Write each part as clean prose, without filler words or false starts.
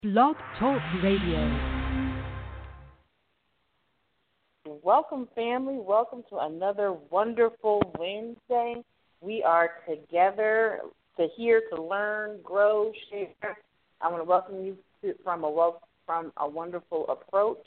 Blog Talk Radio. Welcome, family. Welcome to another wonderful Wednesday. We are together to learn, grow, share. I want to welcome you from a wonderful approach.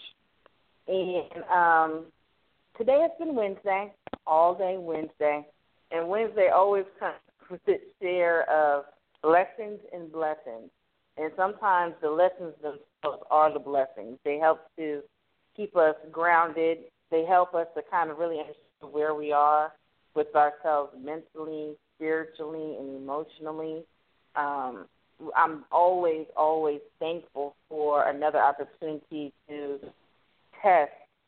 And today has been Wednesday, all day Wednesday. And Wednesday always comes with its share of lessons and blessings. And sometimes the lessons themselves are the blessings. They help to keep us grounded. They help us to kind of really understand where we are with ourselves mentally, spiritually, and emotionally. I'm always, always thankful for another opportunity to test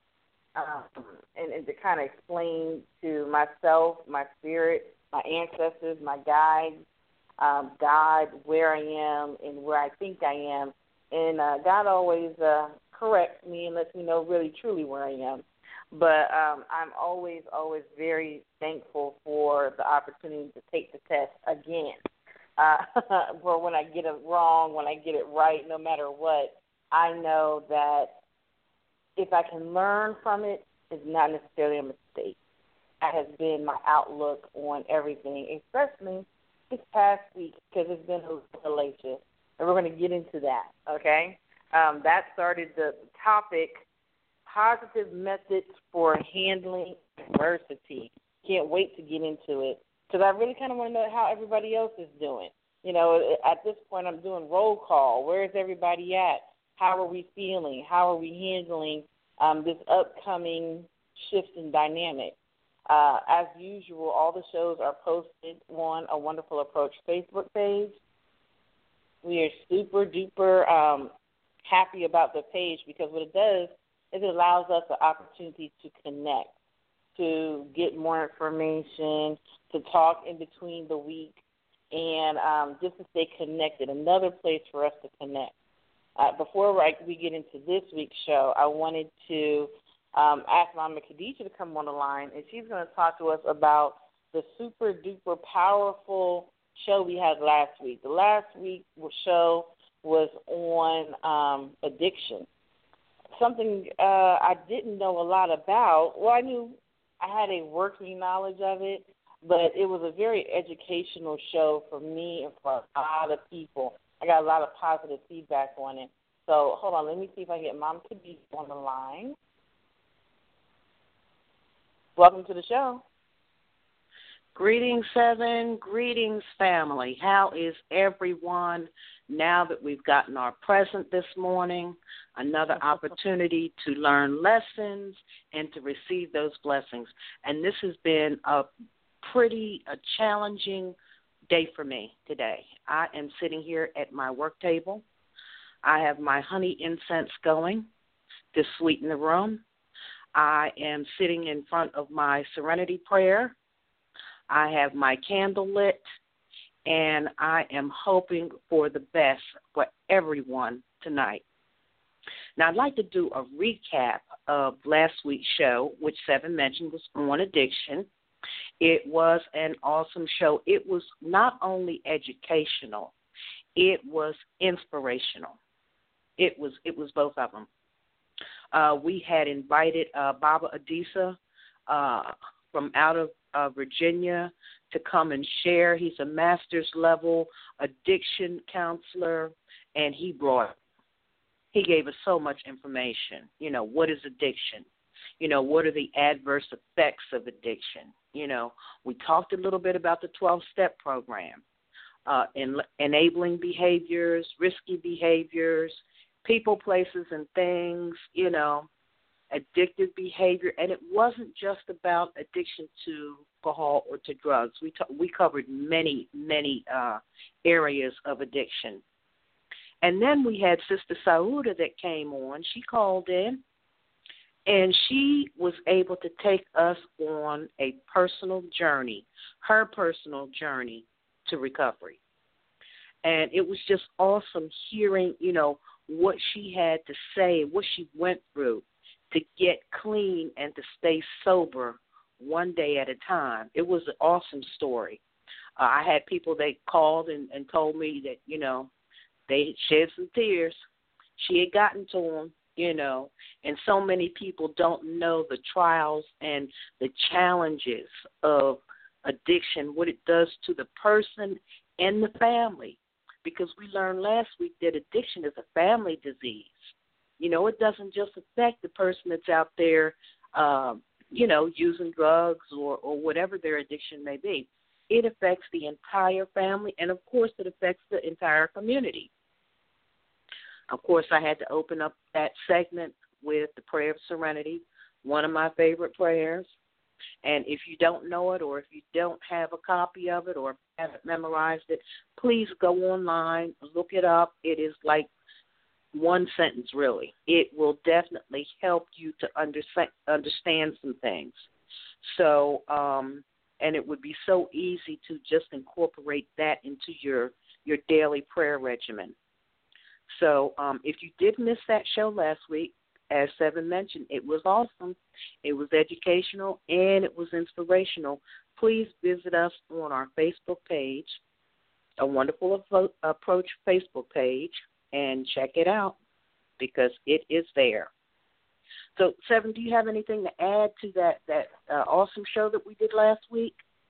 and to kind of explain to myself, my spirit, my ancestors, my guides, God, where I am and where I think I am. And God always corrects me and lets me know really, truly where I am. But I'm always, always very thankful for the opportunity to take the test again. For when I get it wrong, when I get it right, no matter what, I know that if I can learn from it, it's not necessarily a mistake. That has been my outlook on everything, especially this past week, because it's been hellacious, and we're going to get into that, okay? That started the topic, positive methods for handling adversity. Can't wait to get into it, because I really kind of want to know how everybody else is doing. You know, at this point, I'm doing roll call. Where is everybody at? How are we feeling? How are we handling this upcoming shift in dynamic? As usual, all the shows are posted on a Wonderful Approach Facebook page. We are super duper happy about the page because what it does is it allows us the opportunity to connect, to get more information, to talk in between the week, and just to stay connected. Another place for us to connect. Before we get into this week's show, I wanted to ask Mama Khadijah to come on the line, and she's going to talk to us about the super duper powerful show we had last week. The last week's show was on addiction, something I didn't know a lot about. Well, I knew I had a working knowledge of it, but it was a very educational show for me and for a lot of people. I got a lot of positive feedback on it. So hold on, let me see if I can get Mama Khadijah on the line. Welcome to the show. Greetings, Seven. Greetings, family. How is everyone now that we've gotten our present this morning? Another opportunity to learn lessons and to receive those blessings. And this has been a challenging day for me today. I am sitting here at my work table. I have my honey incense going to sweeten the room. I am sitting in front of my serenity prayer. I have my candle lit, and I am hoping for the best for everyone tonight. Now, I'd like to do a recap of last week's show, which Seven mentioned was on addiction. It was an awesome show. It was not only educational, it was inspirational. It was both of them. We had invited Baba Adisa from out of Virginia to come and share. He's a master's level addiction counselor, and he gave us so much information. You know, what is addiction? You know, what are the adverse effects of addiction? You know, we talked a little bit about the 12-step program, enabling behaviors, risky behaviors, people, places, and things, you know, addictive behavior. And it wasn't just about addiction to alcohol or to drugs. We covered many areas of addiction. And then we had Sister Sauda that came on. She called in, and she was able to take us on a personal journey, her personal journey to recovery. And it was just awesome hearing, you know, what she had to say, what she went through to get clean and to stay sober one day at a time. It was an awesome story. I had people that called and told me that, you know, they shed some tears. She had gotten to him, and so many people don't know the trials and the challenges of addiction, what it does to the person and the family. Because we learned last week that addiction is a family disease. It doesn't just affect the person that's out there, using drugs or whatever their addiction may be. It affects the entire family, and, of course, it affects the entire community. Of course, I had to open up that segment with the prayer of serenity, one of my favorite prayers. And if you don't know it, or if you don't have a copy of it, or haven't memorized it, please go online, look it up. It is like one sentence, really. It will definitely help you to understand some things. So, and it would be so easy to just incorporate that into your daily prayer regimen. So if you did miss that show last week, as Seven mentioned, it was awesome. It was educational and it was inspirational. Please visit us on our Facebook page, A Wonderful Approach Facebook page, and check it out because it is there. So, Seven, do you have anything to add to that awesome show that we did last week?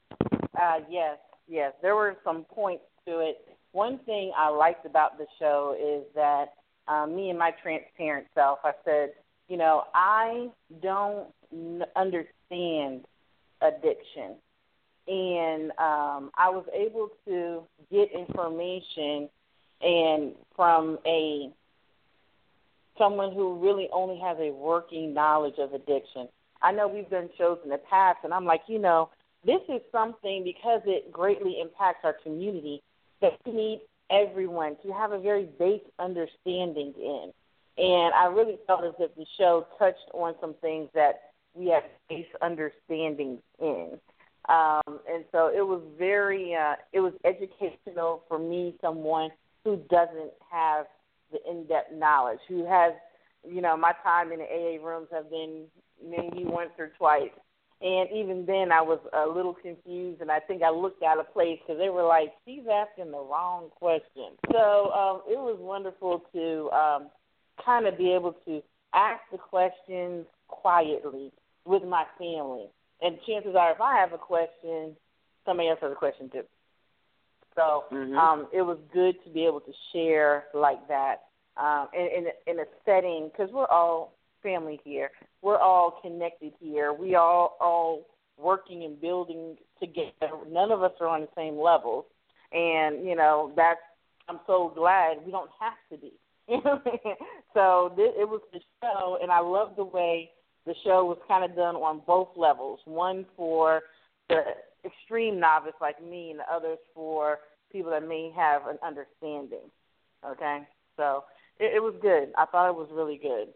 Yes. There were some points to it. One thing I liked about the show is that me and my transparent self, I said, I don't understand addiction. And I was able to get information and from someone who really only has a working knowledge of addiction. I know we've done shows in the past, and I'm like, this is something, because it greatly impacts our community, that we need everyone to have a very base understanding in. And I really felt as if the show touched on some things that we have base understandings in. And so it was it was educational for me, someone who doesn't have the in-depth knowledge, who has, my time in the AA rooms have been maybe once or twice. And even then I was a little confused, and I think I looked out of place because they were like, she's asking the wrong question. So it was wonderful to kind of be able to ask the questions quietly with my family. And chances are, if I have a question, somebody else has a question too. So it was good to be able to share like that in a setting, because we're all family here. We're all connected here. We all working and building together. None of us are on the same level. And, I'm so glad we don't have to be. So it was the show, and I love the way the show was kind of done on both levels, one for the extreme novice like me and the others for people that may have an understanding, okay? So it was good. I thought it was really good.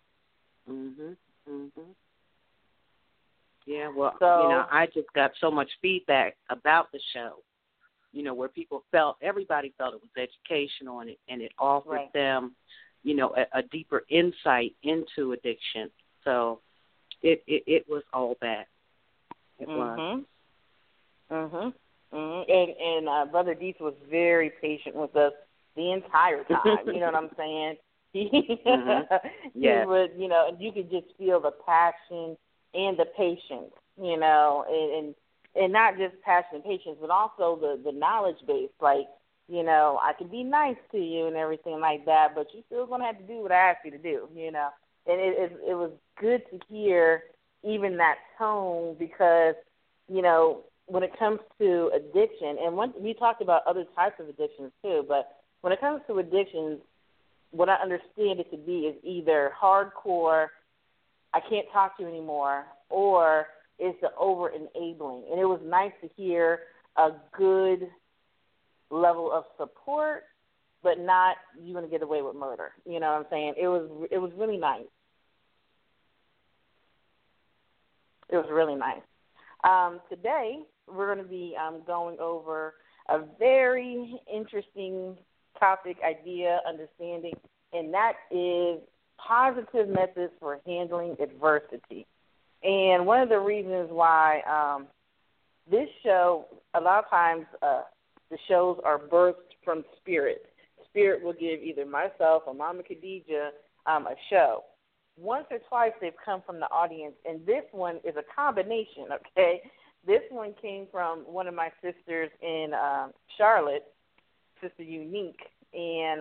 Yeah, well, I just got so much feedback about the show, where everybody felt it was educational, and it offered them, a deeper insight into addiction. So it was all that. It was. And Brother Dietz was very patient with us the entire time. You know what I'm saying? He would, and you could just feel the passion and the patience, and not just passion and patience, but also the knowledge base. Like, I could be nice to you and everything like that, but you're still going to have to do what I ask you to do, And it was good to hear even that tone because, when it comes to addiction, and we talked about other types of addictions too, but when it comes to addictions, what I understand it to be is either hardcore, I can't talk to you anymore, or it's the over-enabling. And it was nice to hear a good level of support, but not you going to get away with murder. You know what I'm saying? It was really nice. It was really nice. Today, we're going to be going over a very interesting topic, idea, understanding, and that is positive methods for handling adversity. And one of the reasons why this show, a lot of times the shows are birthed from spirit. Spirit will give either myself or Mama Khadijah a show. Once or twice they've come from the audience, and this one is a combination, okay? This one came from one of my sisters in Charlotte, Sister Unique, and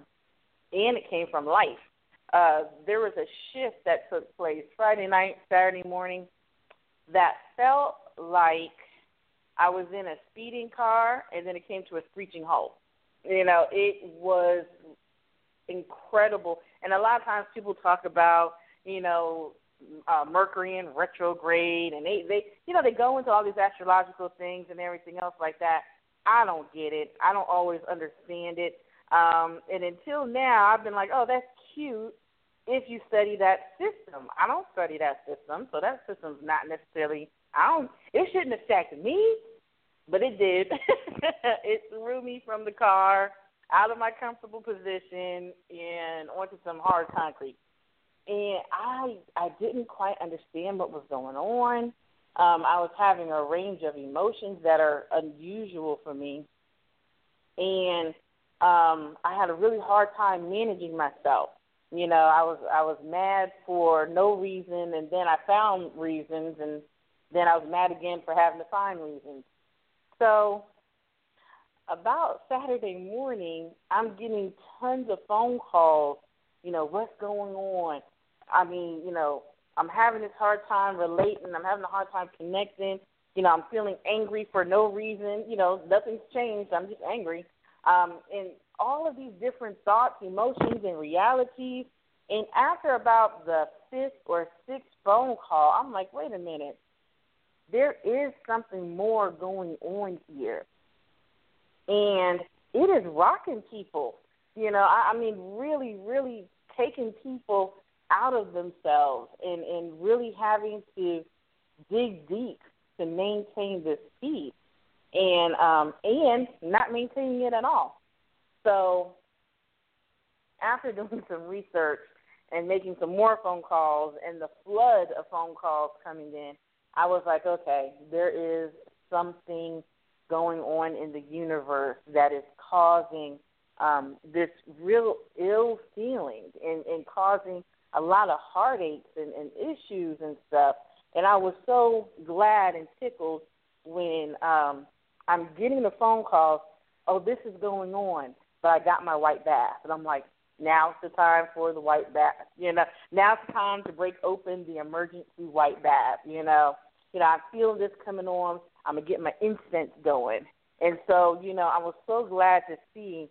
it came from life. There was a shift that took place Friday night, Saturday morning, that felt like I was in a speeding car, and then it came to a screeching halt. You know, it was incredible. And a lot of times people talk about, you know, Mercury in retrograde, and they go into all these astrological things and everything else like that. I don't get it. I don't always understand it. And until now, I've been like, oh, that's cute if you study that system. I don't study that system, so that system's not necessarily, it shouldn't affect me, but it did. It threw me from the car, out of my comfortable position, and onto some hard concrete. And I didn't quite understand what was going on. I was having a range of emotions that are unusual for me. And I had a really hard time managing myself. You know, I was mad for no reason, and then I found reasons, and then I was mad again for having to find reasons. So about Saturday morning, I'm getting tons of phone calls, you know, what's going on? I mean, you know, I'm having this hard time relating. I'm having a hard time connecting. You know, I'm feeling angry for no reason. You know, nothing's changed. I'm just angry. And all of these different thoughts, emotions, and realities. And after about the fifth or sixth phone call, I'm like, wait a minute. There is something more going on here. And it is rocking people. You know, I mean, really, really taking people out of themselves and really having to dig deep to maintain this peace and not maintaining it at all. So after doing some research and making some more phone calls and the flood of phone calls coming in, I was like, okay, there is something going on in the universe that is causing this real ill feeling and causing a lot of heartaches and issues and stuff. And I was so glad and tickled when I'm getting the phone calls, oh, this is going on, but I got my white bath. And I'm like, now's the time for the white bath. You know, now's the time to break open the emergency white bath. You know, I'm feeling this coming on. I'm going to get my incense going. And so, you know, I was so glad to see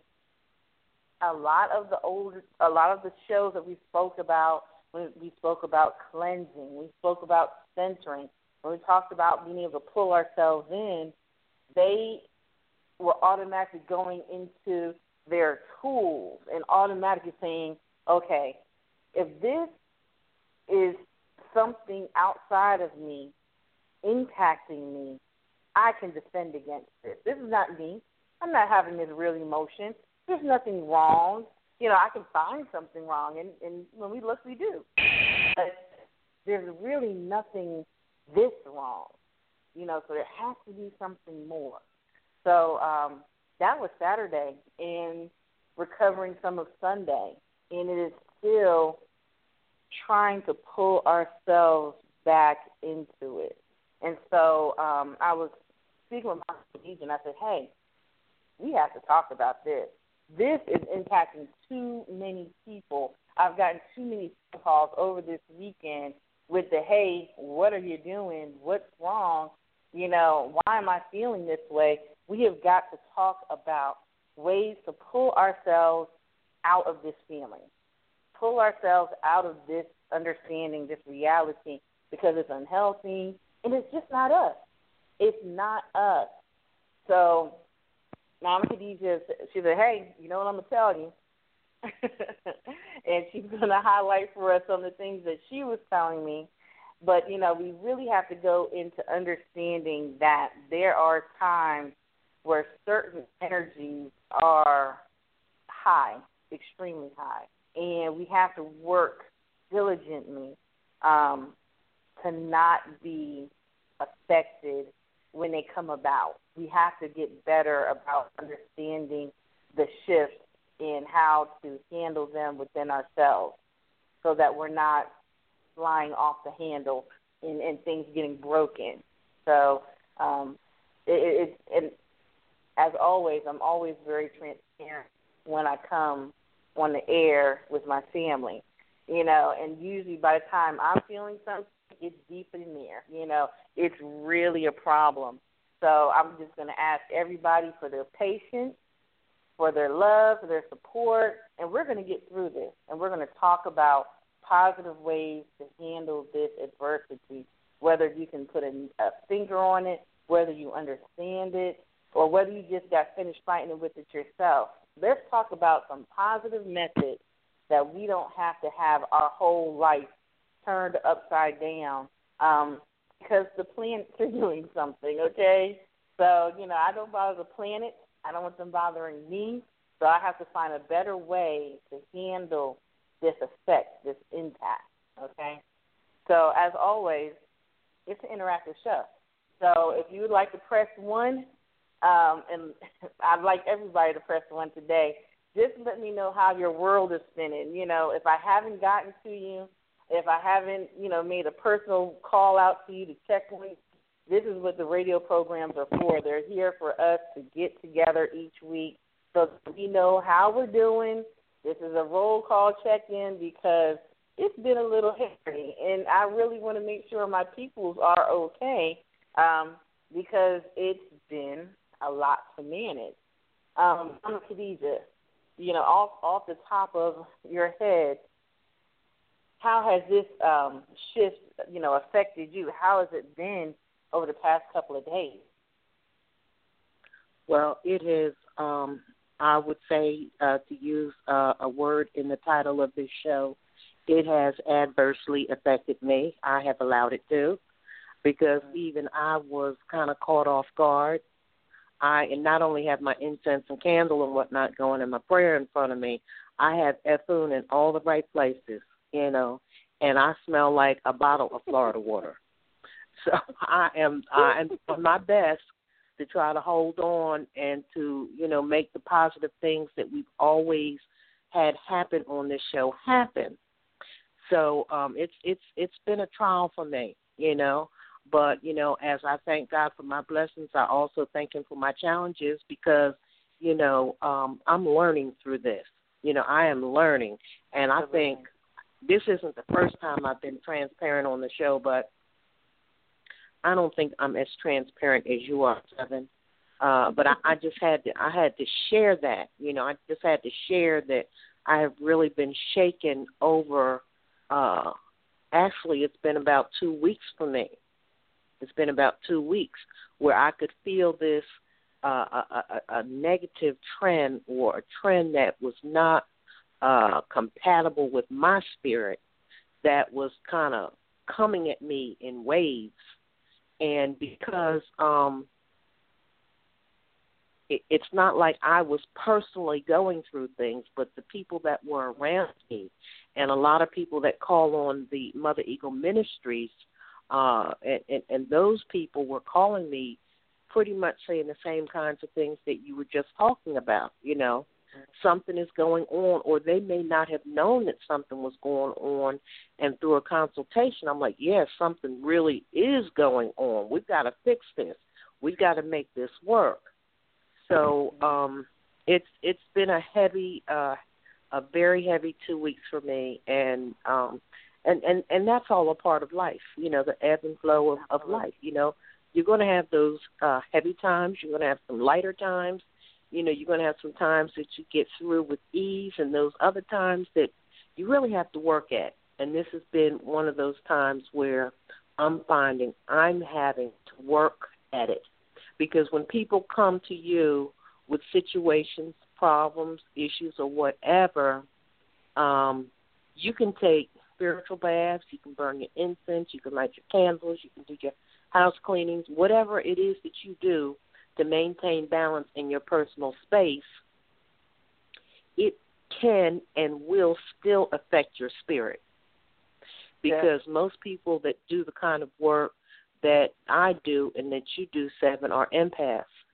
a lot of the shows that we spoke about when we spoke about cleansing, we spoke about centering, when we talked about being able to pull ourselves in, they were automatically going into their tools and automatically saying, okay, if this is something outside of me impacting me, I can defend against this. This is not me. I'm not having this real emotion. There's nothing wrong. You know, I can find something wrong, and when we look, we do. But there's really nothing this wrong. You know, so there has to be something more. So that was Saturday, and recovering some of Sunday, and it is still trying to pull ourselves back into it. And so I was speaking with my agent, and I said, hey, we have to talk about this. This is impacting too many people. I've gotten too many phone calls over this weekend with the, hey, what are you doing? What's wrong? You know, why am I feeling this way? We have got to talk about ways to pull ourselves out of this feeling, pull ourselves out of this understanding, this reality, because it's unhealthy, and it's just not us. It's not us. So Mama Khadijah, she said, hey, you know what I'm going to tell you? And she's going to highlight for us some of the things that she was telling me. But, you know, we really have to go into understanding that there are times where certain energies are high, extremely high, and we have to work diligently to not be affected when they come about. We have to get better about understanding the shifts in how to handle them within ourselves so that we're not flying off the handle and things getting broken. So and as always, I'm always very transparent when I come on the air with my family, and usually by the time I'm feeling something, it's deep in there, it's really a problem. So I'm just going to ask everybody for their patience, for their love, for their support, and we're going to get through this, and we're going to talk about positive ways to handle this adversity, whether you can put a finger on it, whether you understand it, or whether you just got finished fighting with it yourself. Let's talk about some positive methods that we don't have to have our whole life turned upside down because the planets are doing something, okay? So, I don't bother the planets. I don't want them bothering me. So I have to find a better way to handle this effect, this impact, okay? So as always, it's an interactive show. So if you would like to press 1, and I'd like everybody to press 1 today, just let me know how your world is spinning. If I haven't gotten to you, if I haven't, made a personal call out to you to check on you, this is what the radio programs are for. They're here for us to get together each week so that we know how we're doing. This is a roll call check-in because it's been a little hairy, and I really want to make sure my peoples are okay because it's been a lot to manage. Khadija, off the top of your head, how has this shift, affected you? How has it been over the past couple of days? Well, it has, I would say, to use a word in the title of this show, it has adversely affected me. I have allowed it to, because even I was kind of caught off guard. I not only have my incense and candle and whatnot going and my prayer in front of me, I have Ephun in all the right places, and I smell like a bottle of Florida water. So I'm doing my best to try to hold on and to, make the positive things that we've always had happen on this show happen. So it's been a trial for me, But, as I thank God for my blessings, I also thank him for my challenges because, I'm learning through this. I am learning. And I think this isn't the first time I've been transparent on the show, but I don't think I'm as transparent as you are, Seven. But I had to share that. I just had to share that I have really been shaken over, actually it's been about 2 weeks for me. It's been about 2 weeks where I could feel this a negative trend or a trend that was not compatible with my spirit that was kind of coming at me in waves. And because it's not like I was personally going through things, but the people that were around me and a lot of people that call on the Mother Eagle Ministries, and those people were calling me pretty much saying the same kinds of things that you were just talking about, Something is going on, or they may not have known that something was going on, and through a consultation, I'm like, yes, something really is going on. We've got to fix this. We've got to make this work. So it's been a very heavy 2 weeks for me, and that's all a part of life, the ebb and flow of life. You're going to have those heavy times. You're going to have some lighter times. You're going to have some times that you get through with ease, and those other times that you really have to work at. And this has been one of those times where I'm finding I'm having to work at it. Because when people come to you with situations, problems, issues, or whatever, you can take spiritual baths, you can burn your incense, you can light your candles, you can do your house cleanings, whatever it is that you do to maintain balance in your personal space, it can and will still affect your spirit. Because most people that do the kind of work that I do and that you do, Seven, are empaths.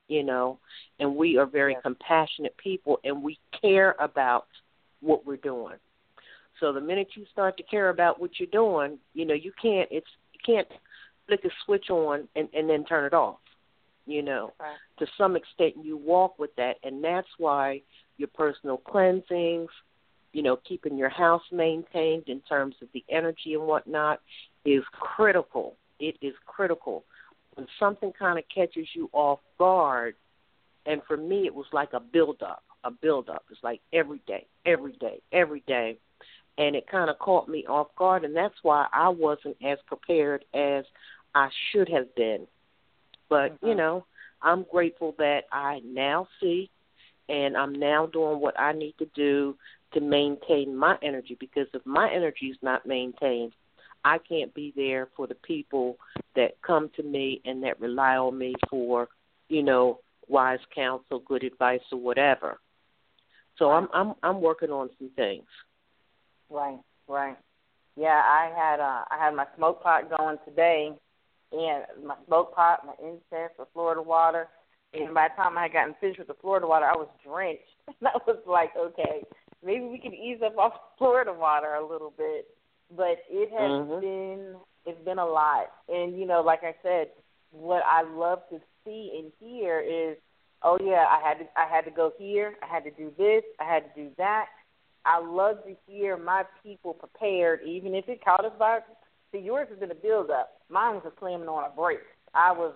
and we are very compassionate people, and we care about what we're doing. So the minute you start to care about what you're doing, you can't flick a switch on and then turn it off. Right. To some extent you walk with that, and that's why your personal cleansings, keeping your house maintained in terms of the energy and whatnot is critical. It is critical. When something kind of catches you off guard, and for me it was like a build-up. It's like every day, and it kind of caught me off guard, and that's why I wasn't as prepared as I should have been. But, I'm grateful that I now see, and I'm now doing what I need to do to maintain my energy, because if my energy is not maintained, I can't be there for the people that come to me and that rely on me for, wise counsel, good advice, or whatever. So I'm working on some things. Right. Yeah, I had my smoke pot going today, and my smoke pot, my incense, the Florida water, and by the time I had gotten finished with the Florida water, I was drenched. And I was like, okay, maybe we can ease up off Florida water a little bit. But it has been a lot. And, like I said, what I love to see and hear is, oh, yeah, I had to go here, I had to do this, I had to do that. I love to hear my people prepared, even if it caught us by. See, yours has been a build-up. Mine was a slamming on a brake. I was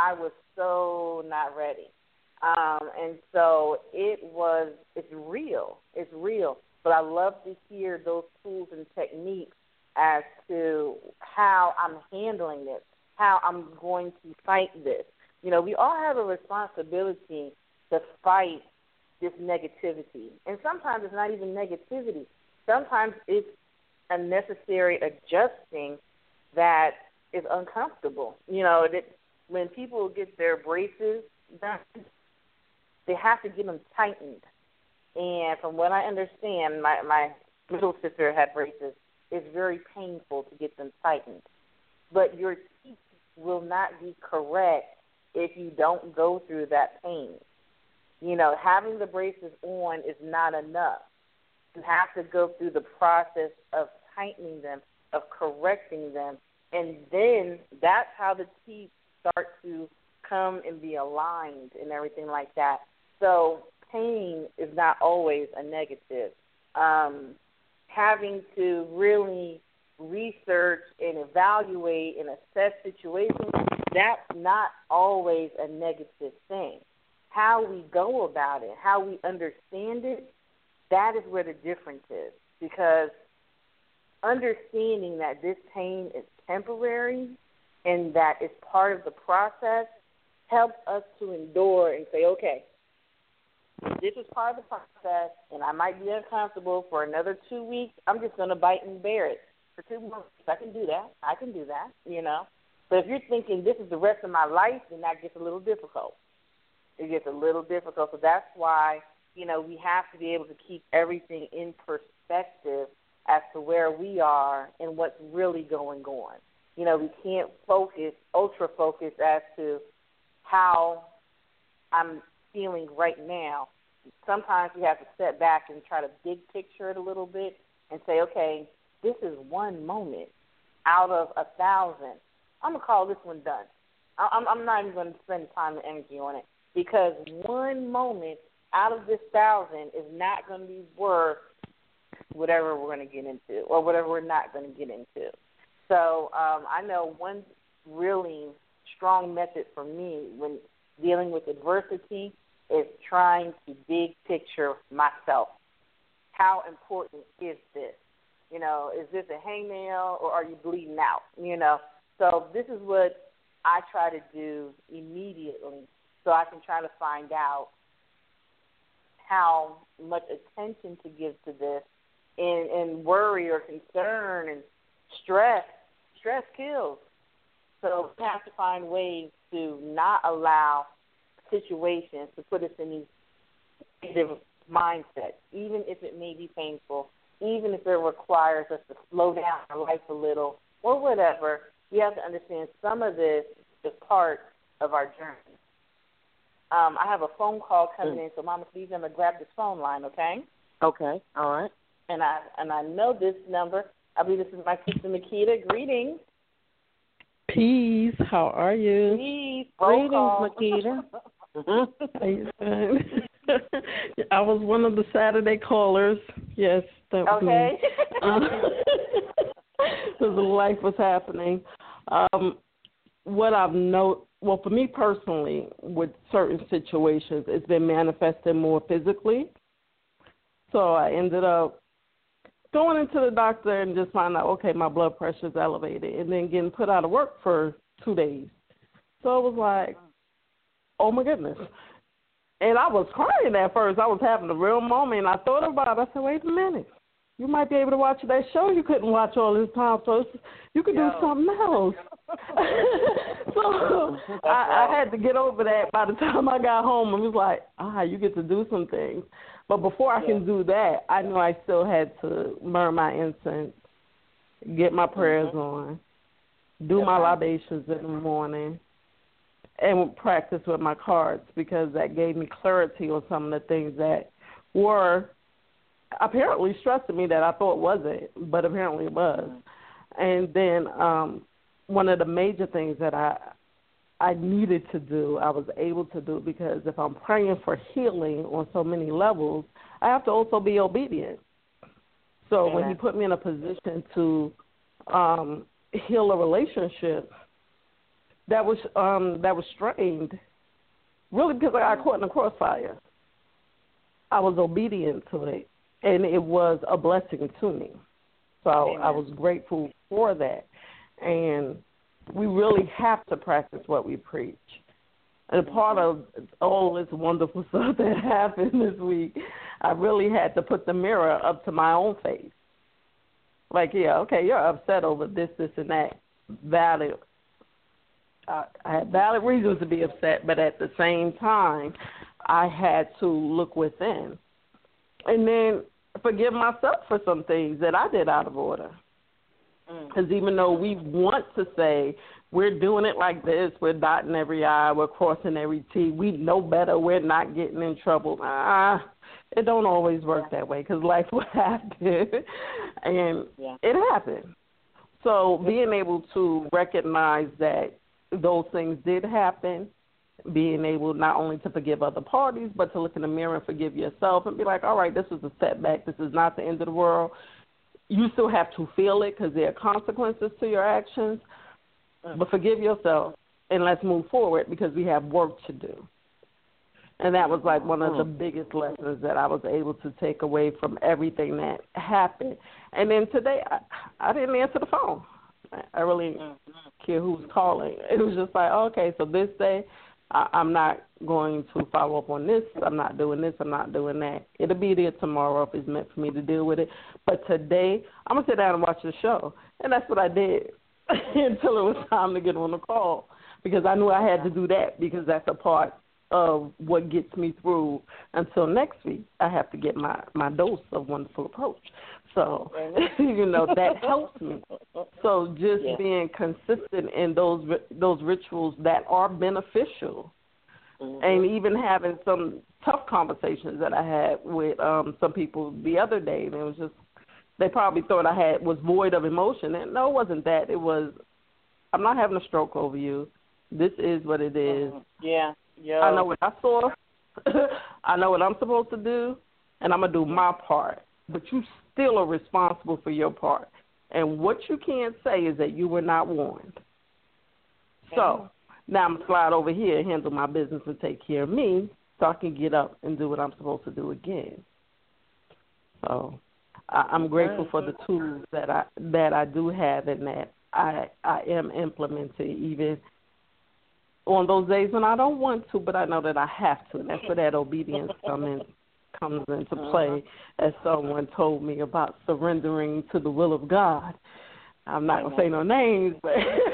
so not ready, and so it's real. It's real. But I love to hear those tools and techniques as to how I'm handling this, how I'm going to fight this. We all have a responsibility to fight this negativity. And sometimes it's not even negativity. Sometimes it's a necessary adjusting that is uncomfortable. When people get their braces done, they have to get them tightened. And from what I understand, my little sister had braces. It's very painful to get them tightened. But your teeth will not be correct if you don't go through that pain. Having the braces on is not enough. You have to go through the process of tightening them, of correcting them, and then that's how the teeth start to come and be aligned and everything like that. So pain is not always a negative. Having to really research and evaluate and assess situations, that's not always a negative thing. How we go about it, how we understand it, that is where the difference is. Because understanding that this pain is temporary and that it's part of the process helps us to endure and say, okay, this is part of the process, and I might be uncomfortable for another 2 weeks. I'm just going to bite and bear it. For 2 months, I can do that. But if you're thinking this is the rest of my life, then that gets a little difficult. It gets a little difficult. So that's why, we have to be able to keep everything in perspective as to where we are and what's really going on. We can't ultra focus as to how I'm feeling right now. Sometimes we have to step back and try to big picture it a little bit and say, okay, this is one moment out of 1,000. I'm going to call this one done. I'm not even going to spend time and energy on it, because one moment out of this 1,000 is not going to be worth whatever we're going to get into or whatever we're not going to get into. So I know one really strong method for me when dealing with adversity is trying to big picture myself. How important is this? Is this a hangnail or are you bleeding out? So this is what I try to do immediately so I can try to find out how much attention to give to this, and worry or concern and stress. Stress kills. So we have to find ways to not allow situations to put us in these negative mindsets, even if it may be painful, even if it requires us to slow down our life a little or whatever. We have to understand some of this is part of our journey. I have a phone call coming in, so Mama Steve, I'm going to grab this phone line, okay? Okay, all right. And I know this number. I believe this is my sister Makita. Greetings. Peace. How are you? Peace. Greetings, Makita. How you doing? I was one of the Saturday callers. Yes, that was okay. me. Because life was happening. What I've noticed, well, for me personally, with certain situations, it's been manifesting more physically. So I ended up going into the doctor and just finding out, okay, my blood pressure is elevated, and then getting put out of work for 2 days. So it was like, oh, my goodness. And I was crying at first. I was having a real moment. I thought about it. I said, wait a minute. You might be able to watch that show you couldn't watch all this time, so you could do something else. So I had to get over that. By the time I got home, I was like, you get to do some things. But before I can do that, I knew I still had to burn my incense, get my prayers on, do my libations in the morning, and practice with my cards, because that gave me clarity on some of the things that were apparently stressing me that I thought wasn't, but apparently it was. And then one of the major things that I needed to do, I was able to do, because if I'm praying for healing on so many levels, I have to also be obedient. So when he put me in a position to heal a relationship that was strained, really because I got caught in a crossfire, I was obedient to it, and it was a blessing to me. So I was grateful for that. And we really have to practice what we preach. And a part of all this wonderful stuff that happened this week, I really had to put the mirror up to my own face. Like, yeah, okay, you're upset over this, and that. Valid. I had valid reasons to be upset, but at the same time, I had to look within. And then forgive myself for some things that I did out of order. Because even though we want to say we're doing it like this, we're dotting every I, we're crossing every T, we know better, we're not getting in trouble. It don't always work that way, because life will happen, and it happened. So being able to recognize that those things did happen, being able not only to forgive other parties, but to look in the mirror and forgive yourself and be like, all right, this is a setback. This is not the end of the world. You still have to feel it, because there are consequences to your actions, but forgive yourself and let's move forward, because we have work to do. And that was like one of the biggest lessons that I was able to take away from everything that happened. And then today, I didn't answer the phone. I really didn't care who was calling. It was just like, okay, so this day, I'm not going to follow up on this. I'm not doing this. I'm not doing that. It'll be there tomorrow if it's meant for me to deal with it. But today, I'm going to sit down and watch the show. And that's what I did until it was time to get on the call, because I knew I had to do that, because that's a part of what gets me through until next week. I have to get my dose of Wonderful Approach. So, that helps me. So just being consistent in those rituals that are beneficial, and even having some tough conversations that I had with some people the other day, and it was just, they probably thought I was void of emotion. And no, it wasn't that. It was, I'm not having a stroke over you. This is what it is. I know what I saw. I know what I'm supposed to do, and I'm going to do my part. But you still are responsible for your part. And what you can't say is that you were not warned. So now I'm going to slide over here and handle my business and take care of me, so I can get up and do what I'm supposed to do again. So I'm grateful for the tools that I do have, and that I am implementing, even on those days when I don't want to, but I know that I have to. And that's where that obedience comes into play, as someone told me about surrendering to the will of God. I'm not going to say no names, but,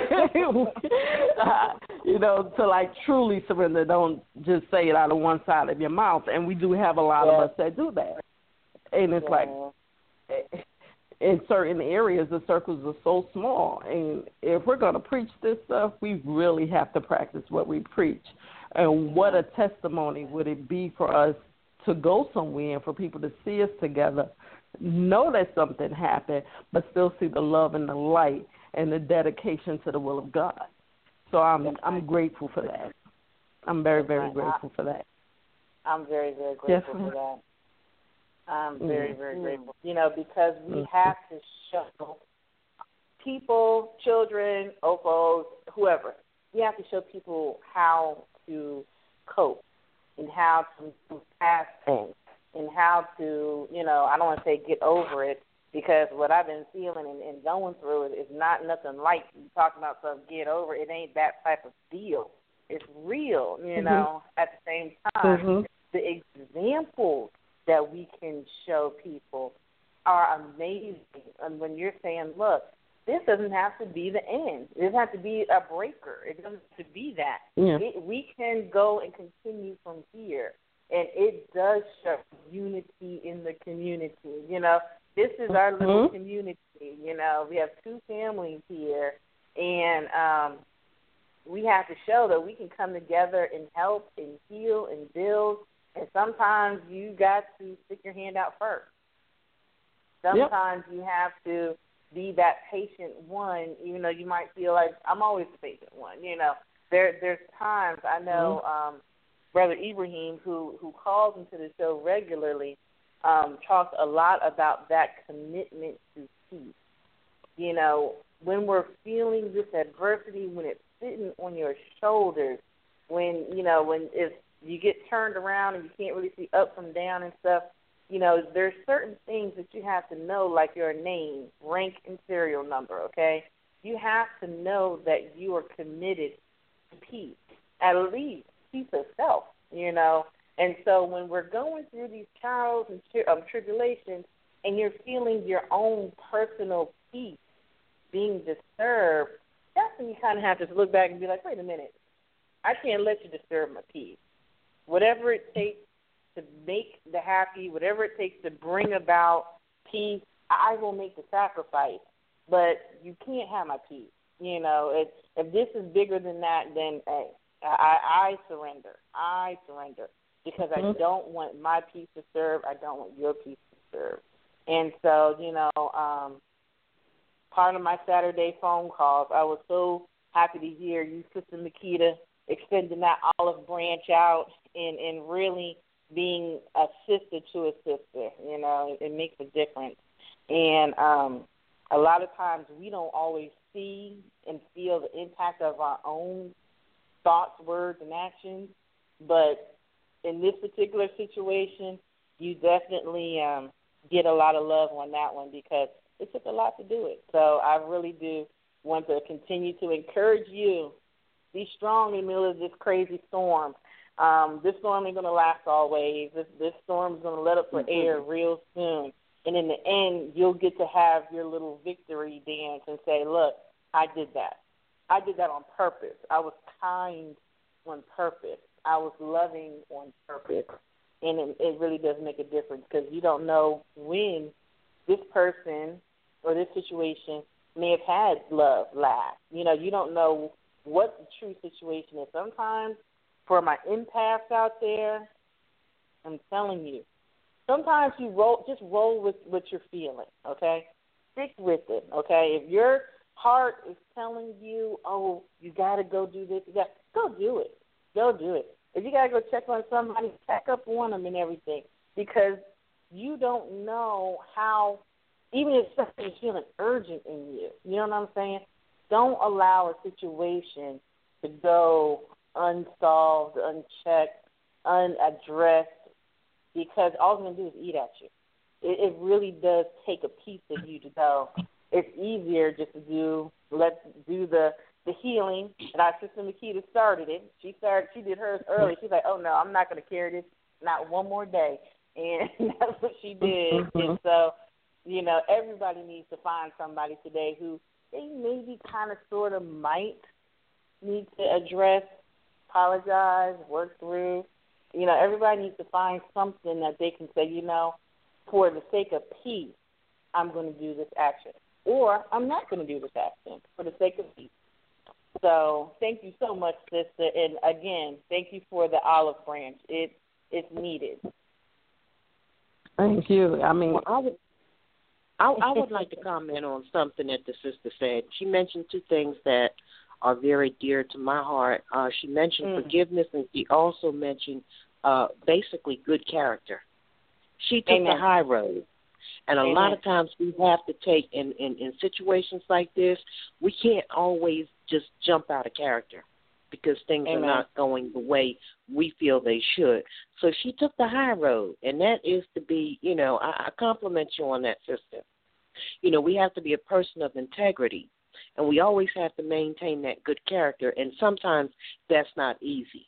to like truly surrender. Don't just say it out of one side of your mouth. And we do have a lot of us that do that. And it's like, in certain areas, the circles are so small. And if we're going to preach this stuff, we really have to practice what we preach. And what a testimony would it be for us to go somewhere and for people to see us together, know that something happened, but still see the love and the light and the dedication to the will of God. So I'm grateful for that. I'm very, very grateful for that. I'm very, very grateful for that. I'm very, very grateful. You know, because we have to show people, children, OFOs, whoever, we have to show people how to cope and how to move past things and how to, you know, I don't want to say get over it, because what I've been feeling and going through is not nothing like you talking about stuff, get over it. It ain't that type of deal. It's real, you know, at the same time. The examples that we can show people are amazing. And when you're saying, look, this doesn't have to be the end. It doesn't have to be a breaker. It doesn't have to be that. Yeah. We can go and continue from here. And it does show unity in the community. You know, this is our little community. You know, we have two families here, and we have to show that we can come together and help and heal and build. And sometimes you got to stick your hand out first. Sometimes you have to be that patient one, even though you might feel like I'm always the patient one. You know, there's times I know Brother Ibrahim, who calls into the show regularly, talks a lot about that commitment to peace. You know, when we're feeling this adversity, when it's sitting on your shoulders, when if you get turned around and you can't really see up from down and stuff, you know, there's certain things that you have to know, like your name, rank, and serial number, okay? You have to know that you are committed to peace, at least peace of self, you know. And so when we're going through these trials and tribulations and you're feeling your own personal peace being disturbed, that's when you kind of have to look back and be like, wait a minute, I can't let you disturb my peace. Whatever it takes to make the happy, whatever it takes to bring about peace, I will make the sacrifice. But you can't have my peace. You know, if this is bigger than that, then hey, I surrender. I surrender because I don't want my peace disturbed. I don't want your peace disturbed. And so, you know, part of my Saturday phone calls, I was so happy to hear you, Sister Makita, extending that olive branch out and really being a sister to a sister. You know, it makes a difference. And a lot of times we don't always see and feel the impact of our own thoughts, words, and actions. But in this particular situation, you definitely get a lot of love on that one because it took a lot to do it. So I really do want to continue to encourage you. Be strong in the middle of this crazy storm. This storm ain't going to last always. This storm is going to let up for air real soon. And in the end, you'll get to have your little victory dance and say, look, I did that. I did that on purpose. I was kind on purpose. I was loving on purpose. And it really does make a difference because you don't know when this person or this situation may have had love last. You know, you don't know what the true situation is. Sometimes for my empaths out there, I'm telling you, sometimes you just roll with what you're feeling, okay? Stick with it, okay? If your heart is telling you, oh, you got to go do this, go do it. Go do it. If you got to go check on somebody, check up on them and everything because you don't know how, even if something is feeling urgent in you, you know what I'm saying? Don't allow a situation to go unsolved, unchecked, unaddressed, because all it's going to do is eat at you. It really does take a piece of you to go. It's easier just to do the healing. And our sister Makita started it. She did hers early. She's like, oh, no, I'm not going to carry this not one more day. And that's what she did. And so, you know, everybody needs to find somebody today who they maybe kind of sort of might need to address, apologize, work through. You know, everybody needs to find something that they can say, you know, for the sake of peace, I'm going to do this action. Or I'm not going to do this action for the sake of peace. So thank you so much, sister. And again, thank you for the olive branch. It's needed. Thank you. I mean, well, I would like to comment on something that the sister said. She mentioned two things that are very dear to my heart. She mentioned forgiveness, and she also mentioned basically good character. She took the high road. And a lot of times we have to take, in situations like this, we can't always just jump out of character because things are not going the way we feel they should. So she took the high road, and that is to be, I compliment you on that, sister. We have to be a person of integrity, and we always have to maintain that good character, and sometimes that's not easy.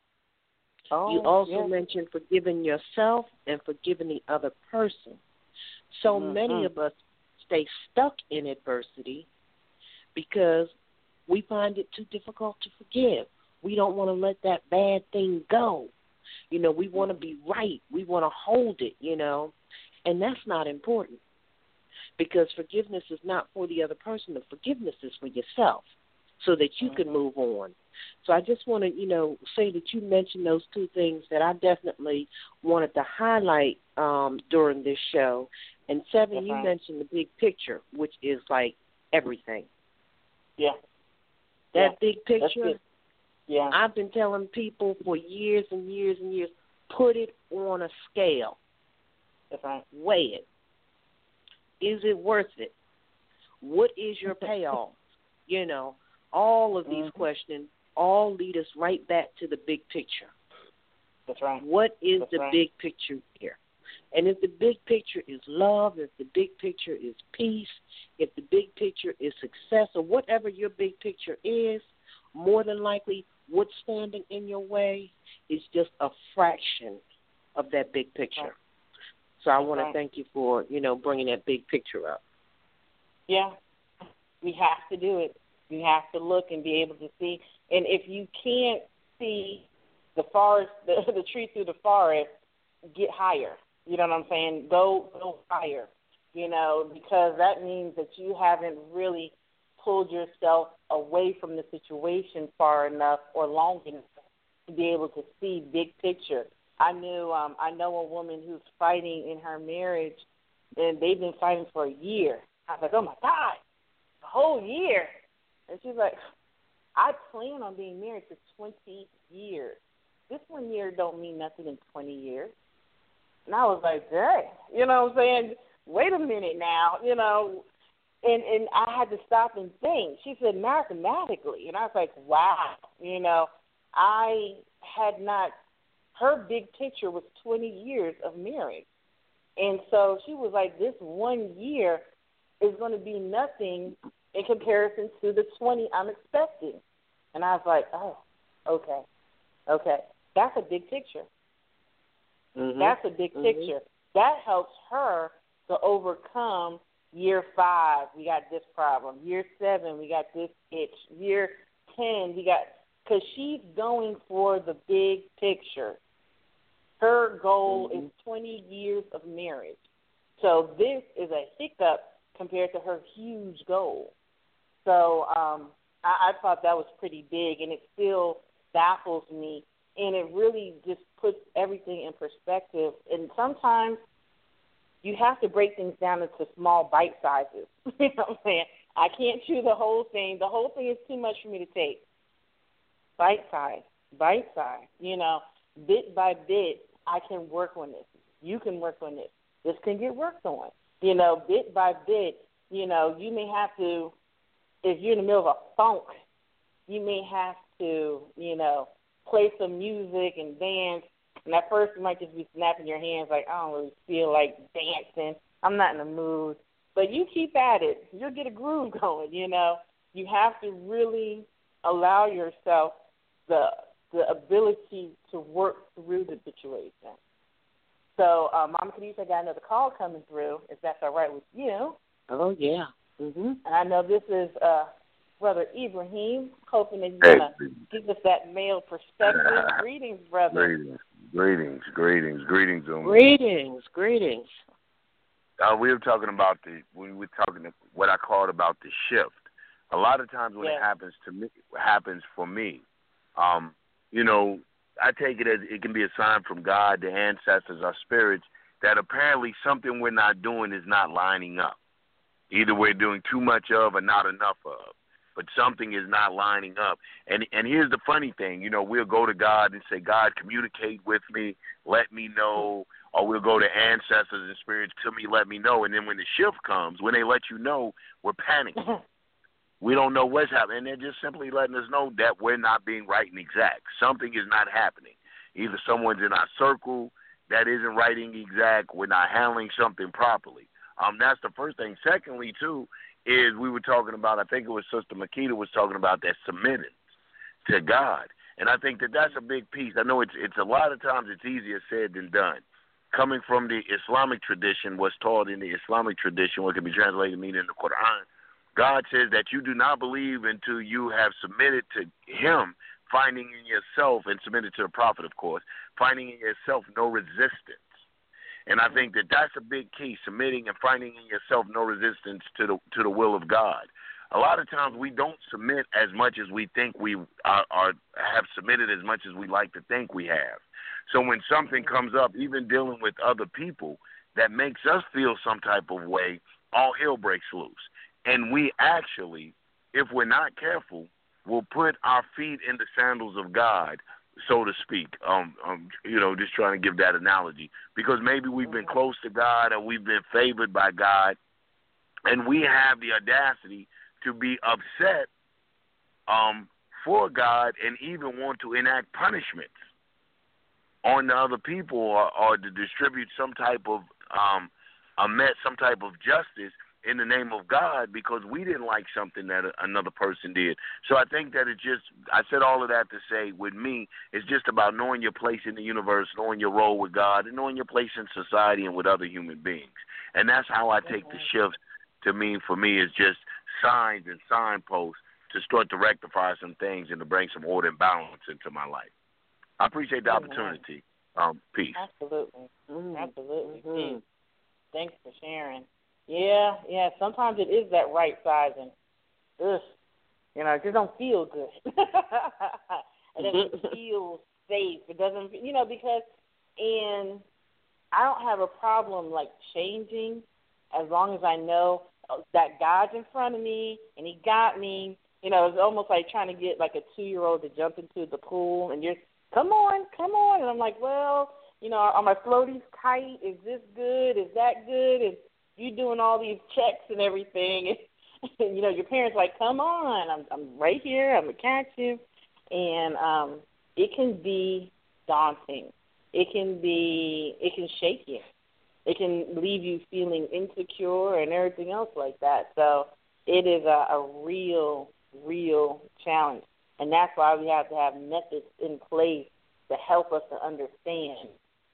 You also mentioned forgiving yourself and forgiving the other person. So many of us stay stuck in adversity because we find it too difficult to forgive. We don't want to let that bad thing go. We want to be right. We want to hold it, and that's not important because forgiveness is not for the other person. The forgiveness is for yourself so that you can move on. So I just want to, say that you mentioned those two things that I definitely wanted to highlight during this show. And, Seven, you mentioned the big picture, which is like everything. Yeah. That big picture, yeah. I've been telling people for years and years and years, put it on a scale. That's right. Weigh it. Is it worth it? What is your payoff? All of these questions all lead us right back to the big picture. That's right. What is the big picture here? And if the big picture is love, if the big picture is peace, if the big picture is success, or whatever your big picture is, more than likely what's standing in your way is just a fraction of that big picture. Right. So I want to thank you for, bringing that big picture up. Yeah. We have to do it. You have to look and be able to see. And if you can't see the forest, the tree through the forest, get higher. You know what I'm saying? Go higher, because that means that you haven't really pulled yourself away from the situation far enough or long enough to be able to see big picture. I know a woman who's fighting in her marriage, and they've been fighting for a year. I was like, oh, my God, a whole year. And she's like, I plan on being married for 20 years. This 1 year don't mean nothing in 20 years. And I was like, dang, you know what I'm saying? Wait a minute now, And I had to stop and think. She said, mathematically. And I was like, wow, I had not, her big picture was 20 years of marriage. And so she was like, this 1 year is going to be nothing in comparison to the 20 I'm expecting. And I was like, oh, okay. That's a big picture. Mm-hmm. That's a big picture. That helps her to overcome year 5, we got this problem. Year 7, we got this itch. Year 10, because she's going for the big picture. Her goal is 20 years of marriage. So this is a hiccup compared to her huge goal. So I thought that was pretty big, and it still baffles me. And it really just puts everything in perspective. And sometimes you have to break things down into small bite sizes. You know what I'm saying? I can't chew the whole thing. The whole thing is too much for me to take. Bite size. Bit by bit, I can work on this. You can work on this. This can get worked on. Bit by bit, you may have to, if you're in the middle of a funk, you may have to, play some music and dance. And at first you might just be snapping your hands like, I don't really feel like dancing. I'm not in the mood. But you keep at it. You'll get a groove going, You have to really allow yourself the ability to work through the situation. So, Mama Khadijah, I got another call coming through, if that's all right with you. Oh, yeah. Mm-hmm. And I know this is Brother Ibrahim, hoping that he's going to give us that male perspective. Greetings, brother. Greetings. We were talking about what I called about the shift. A lot of times when it happens to me, happens for me, you know, I take it as it can be a sign from God, the ancestors, our spirits, that apparently something we're not doing is not lining up. Either we're doing too much of or not enough of, but something is not lining up. And here's the funny thing, you know, we'll go to God and say, God, communicate with me, let me know, or we'll go to ancestors and spirits, to me, let me know. And then when the shift comes, when they let you know, we're panicking. We don't know what's happening. They're just simply letting us know that we're not being right and exact. Something is not happening. Either someone's in our circle that isn't right and exact, we're not handling something properly. That's the first thing. Secondly, too, is we were talking about, I think it was Sister Makita was talking about that submitting to God. And I think that that's a big piece. I know it's a lot of times it's easier said than done. Coming from the Islamic tradition, what's taught in the Islamic tradition, what can be translated meaning in the Quran, God says that you do not believe until you have submitted to Him, finding in yourself, and submitted to the Prophet, of course, finding in yourself no resistance. And I think that that's a big key, submitting and finding in yourself no resistance to the will of God. A lot of times we don't submit as much as we think we have submitted as much as we like to think we have. So when something comes up, even dealing with other people, that makes us feel some type of way, all hell breaks loose. And we actually, if we're not careful, will put our feet in the sandals of God, so to speak. You know, just trying to give that analogy. Because maybe we've been close to God or we've been favored by God, and we have the audacity to be upset for God and even want to enact punishments on the other people or to distribute some type of some type of justice in the name of God because we didn't like something that another person did. So I think that I said all of that to say with me, it's just about knowing your place in the universe, knowing your role with God, and knowing your place in society and with other human beings. And that's how I take the shift to mean for me is just signs and signposts to start to rectify some things and to bring some order and balance into my life. I appreciate the opportunity. Peace. Absolutely. Absolutely. Thanks for sharing. Yeah. Sometimes it is that right sizing. You know, it just don't feel good. It doesn't feel safe. It doesn't, you know, because, and I don't have a problem like changing as long as I know that God's in front of me and He got me. You know, it's almost like trying to get like a 2-year-old to jump into the pool and you're, come on. And I'm like, well, you know, are my floaties tight? Is this good? Is that good? And you doing all these checks and everything. And, you know, your parents like, come on, I'm right here. I'm going to catch you. And it can be daunting. It can shake you. It can leave you feeling insecure and everything else like that. So it is a real challenge. And that's why we have to have methods in place to help us to understand.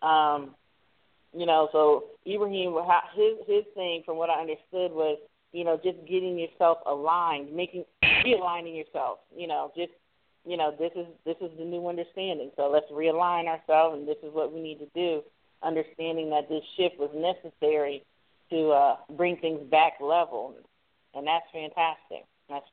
You know, so Ibrahim, his thing, from what I understood, was, you know, just getting yourself aligned, realigning yourself. You know, just, you know, this is the new understanding. So let's realign ourselves, and this is what we need to do. Understanding that this shift was necessary to bring things back level, and that's fantastic.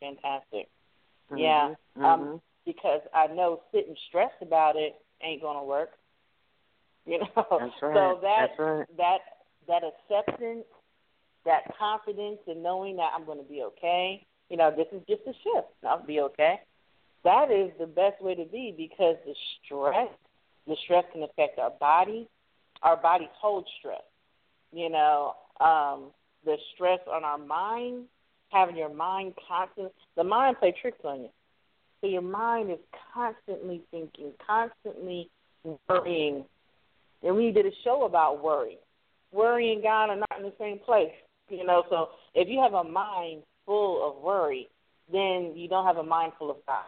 Yeah, because I know sitting stressed about it ain't gonna work. You know, that's right. So that acceptance, that confidence in knowing that I'm going to be okay. You know, this is just a shift. I'll be okay. That is the best way to be, because the stress can affect our body. Our bodies hold stress. You know, the stress on our mind, having your mind the mind plays tricks on you. So your mind is constantly thinking, constantly worrying. And we did a show about worry. Worry and God are not in the same place. You know, so if you have a mind full of worry, then you don't have a mind full of God.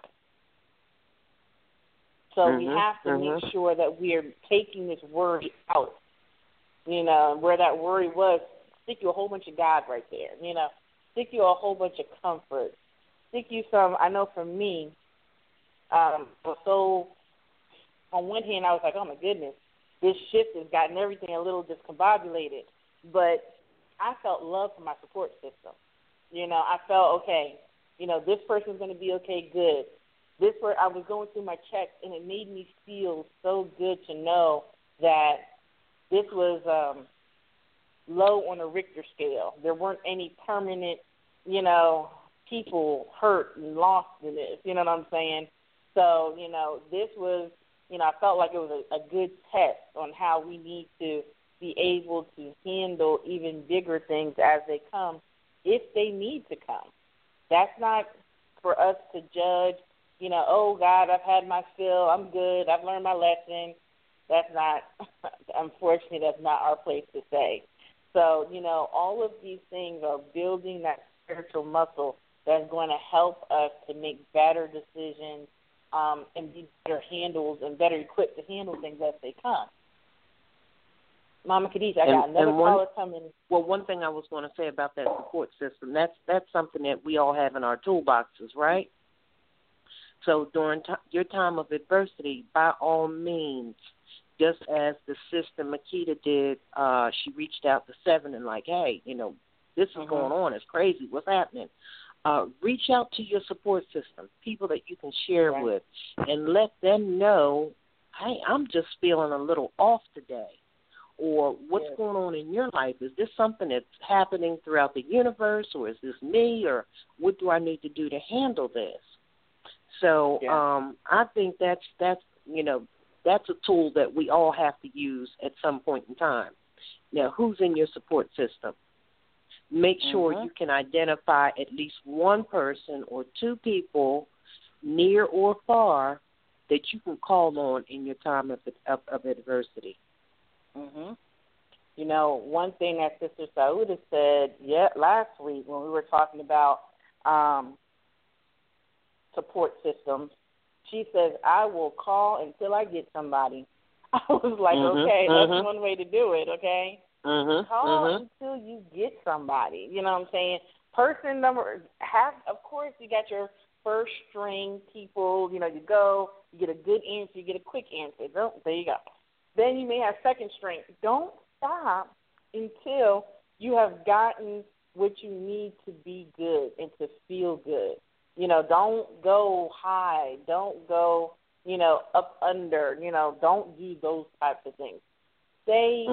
So we have to make sure that we are taking this worry out. You know, where that worry was, stick you a whole bunch of God right there. You know, stick you a whole bunch of comfort. Stick you some, I know for me, so on one hand I was like, oh my goodness, this shift has gotten everything a little discombobulated. But I felt love from my support system. You know, I felt, okay, This person's going to be okay, good. This where I was going through my checks, and it made me feel so good to know that this was low on a Richter scale. There weren't any permanent, people hurt and lost in this. You know what I'm saying? So, this was, I felt like it was a good test on how we need to be able to handle even bigger things as they come, if they need to come. That's not for us to judge, oh, God, I've had my fill, I'm good, I've learned my lesson. That's not, unfortunately, that's not our place to say. So, all of these things are building that spiritual muscle that's going to help us to make better decisions and be better handled and better equipped to handle things as they come. Mama Khadijah, I got another caller coming. Well, one thing I was going to say about that support system, that's something that we all have in our toolboxes, right? So during your time of adversity, by all means, just as the sister Makita did, she reached out to Seven and like, hey, this is going on. It's crazy. What's happening? Reach out to your support system, people that you can share with, and let them know, hey, I'm just feeling a little off today. Or what's going on in your life? Is this something that's happening throughout the universe, or is this me, or what do I need to do to handle this? So I think that's a tool that we all have to use at some point in time. Now, who's in your support system? Make sure you can identify at least one person or two people, near or far, that you can call on in your time of adversity. One thing that Sister Sauda said last week when we were talking about support systems, she says, I will call until I get somebody. I was like, okay, that's one way to do it, okay? Call until you get somebody. You know what I'm saying? Person number, of course, you got your first string people. You go, you get a good answer, you get a quick answer. There you go. Then you may have second string. Don't stop until you have gotten what you need to be good and to feel good. Don't go high. Don't go, up under. Don't do those types of things. Stay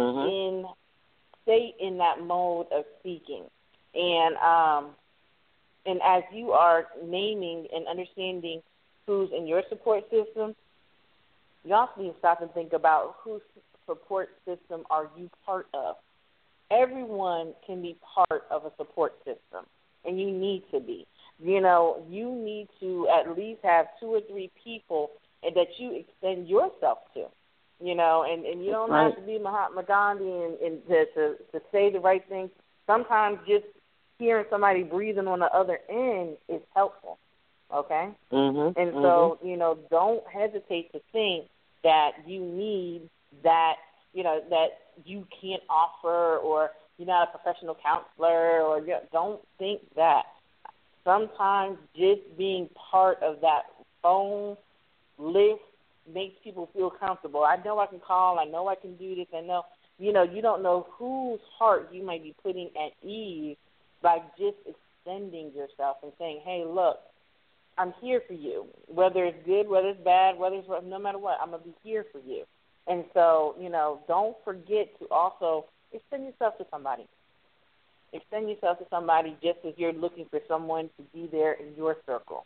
in that mode of seeking. And as you are naming and understanding who's in your support system, you also need to stop and think about whose support system are you part of. Everyone can be part of a support system, and you need to be. You need to at least have 2 or 3 people that you extend yourself to. And you don't have to be Mahatma Gandhi and to say the right things. Sometimes just hearing somebody breathing on the other end is helpful. Okay? So, don't hesitate to think that you need that, that you can't offer, or you're not a professional counselor, or don't think that. Sometimes just being part of that phone list makes people feel comfortable. I know I can call. I know I can do this. I know, you don't know whose heart you might be putting at ease by just extending yourself and saying, hey, look, I'm here for you, whether it's good, whether it's bad, no matter what, I'm going to be here for you. And so, don't forget to also extend yourself to somebody. Extend yourself to somebody just as you're looking for someone to be there in your circle.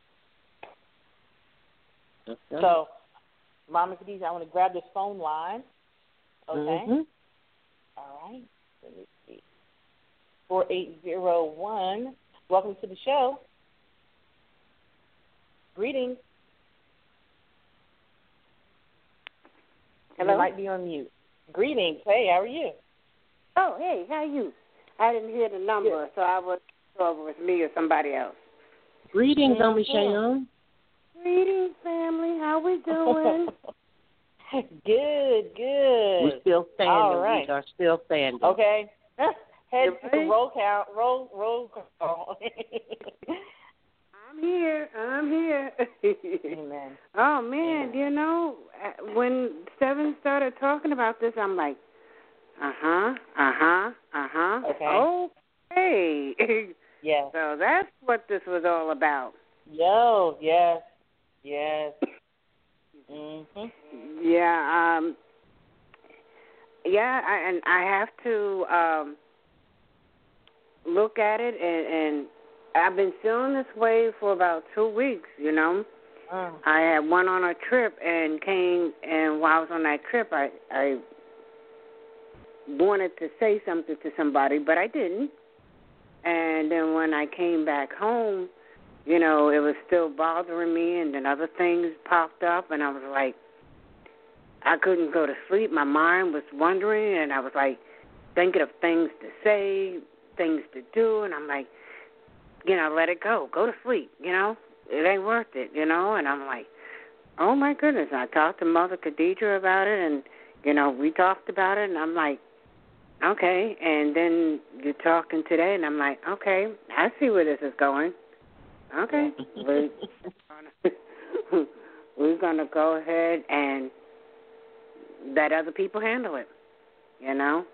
Okay. So, Mama Khadijah, I want to grab this phone line. Okay? All right. Let me see. 4801. Welcome to the show. Greetings. Hello? You might be on mute. Greetings. Hey, how are you? Oh, hey, how are you? I didn't hear the number, so I wasn't sure if it was me or somebody else. Greetings, Shayon. Greetings, family. How we doing? Good. We're still standing. All right. We are still standing. Okay. Head to the roll count. Roll call. I'm here. Amen. Oh, man, Amen. When Seven started talking about this, I'm like, Okay. Okay. Yes. So that's what this was all about. Yo, yes. Yes. Mhm. Yeah, and I have to look at it, and I've been feeling this way for about 2 weeks, you know. I had went on a trip and while I was on that trip, I wanted to say something to somebody, but I didn't. And then when I came back home, you know, it was still bothering me, and then other things popped up, and I was like, I couldn't go to sleep. My mind was wandering, and I was like thinking of things to say, things to do, and I'm like, you know, let it go. Go to sleep, you know. It ain't worth it, you know. And I'm like, oh, my goodness. I talked to Mother Khadija about it, and, you know, we talked about it, and I'm like, okay. And then you're talking today, and I'm like, okay, I see where this is going. Okay. We're gonna go ahead and let other people handle it, you know.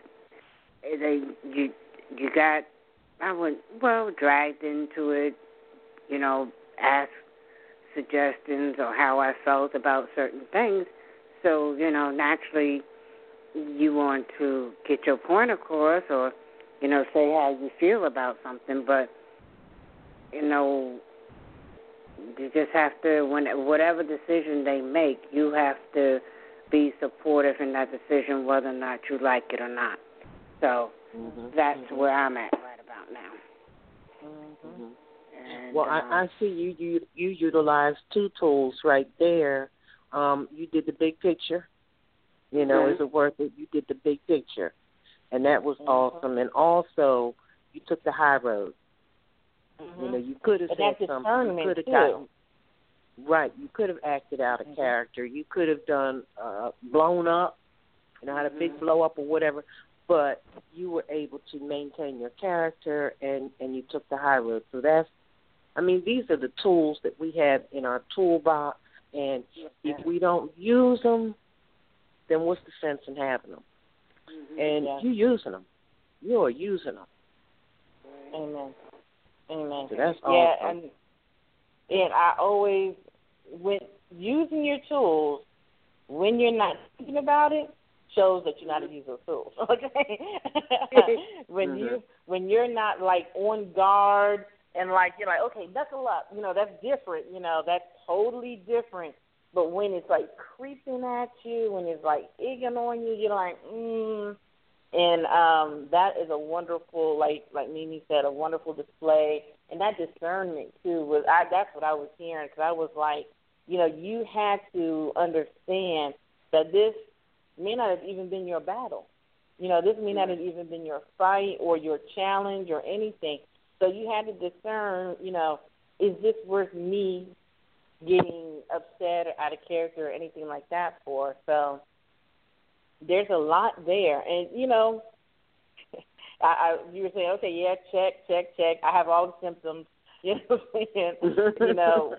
You got, dragged into it, you know, asked suggestions or how I felt about certain things. So, you know, naturally you want to get your point across or, you know, say how you feel about something. But, you know, you just have to, whatever decision they make, you have to be supportive in that decision whether or not you like it or not. So that's where I'm at right about now. And, well, I see you utilized two tools right there. You did the big picture. You know, is it worth it? You did the big picture, and that was awesome. And also, you took the high road. You know, you could have said something. You could have gotten right. You could have acted out a character. You could have done blown up. You know, had a big blow up or whatever. But you were able to maintain your character, and you took the high road. So that's, I mean, these are the tools that we have in our toolbox, and if we don't use them, then what's the sense in having them? And you're using them. You're using them. Amen. Amen. So that's yeah, awesome. and I always, when using your tools, when you're not thinking about it, shows that you're not a user of tools. Okay. when you're not like on guard and like you're like, okay, knuckle up, you know, that's different, you know, that's totally different. But when it's like creeping at you, when it's like egging on you, you're like, and that is a wonderful, like Mimi said, a wonderful display. And that discernment too that's what I was hearing, because I was like, you know, you had to understand that this may not have even been your battle. You know, this may not have even been your fight or your challenge or anything. So you had to discern, you know, is this worth me getting upset or out of character or anything like that for? So there's a lot there. And, you know, you were saying, okay, yeah, check. I have all the symptoms. You know what I'm saying? You know.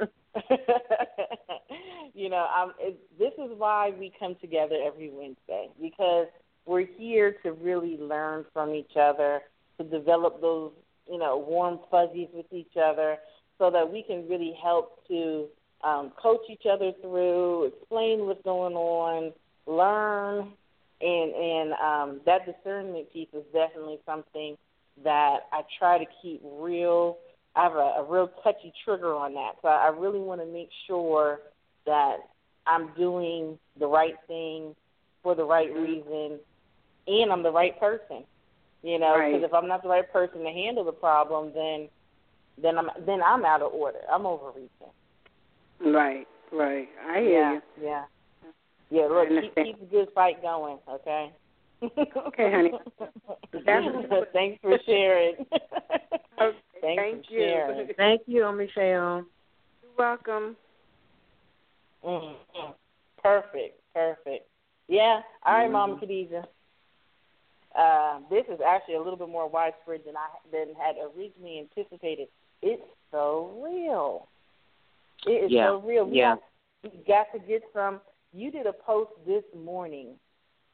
You know, this is why we come together every Wednesday, because we're here to really learn from each other, to develop those, you know, warm fuzzies with each other, so that we can really help to coach each other through, explain what's going on, learn, and that discernment piece is definitely something that I try to keep real. I have a real touchy trigger on that. So I really want to make sure that I'm doing the right thing for the right reason, and I'm the right person. You know, because if I'm not the right person to handle the problem, then I'm out of order. I'm overreaching. Right. I hear you. Yeah. Look, keep the good fight going. Okay. Okay, honey. Thanks for sharing. Okay, Thank you. Thank you, Michelle. You're welcome. Mm-hmm. Perfect. Yeah. All right, Mama Khadija. This is actually a little bit more widespread than had originally anticipated. It's so real. It is so real. We got to get some. You did a post this morning.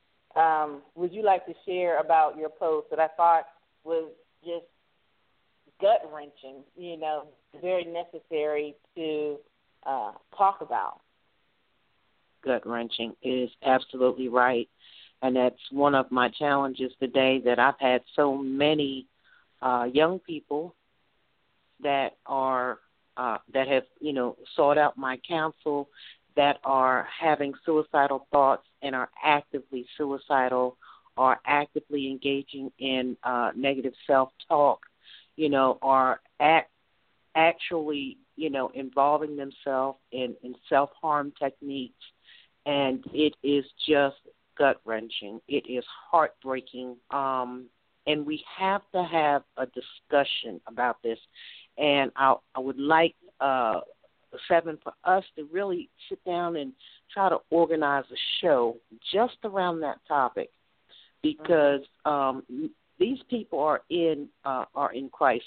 Would you like to share about your post that I thought was just gut-wrenching, very necessary to talk about. Gut-wrenching is absolutely right. And that's one of my challenges today, that I've had so many young people that are that have, sought out my counsel, that are having suicidal thoughts and are actively suicidal, are actively engaging in negative self-talk, are actually, involving themselves in self-harm techniques. And it is just gut-wrenching. It is heartbreaking. And we have to have a discussion about this. And I would like, Seven, for us to really sit down and try to organize a show just around that topic, because these people are in crises.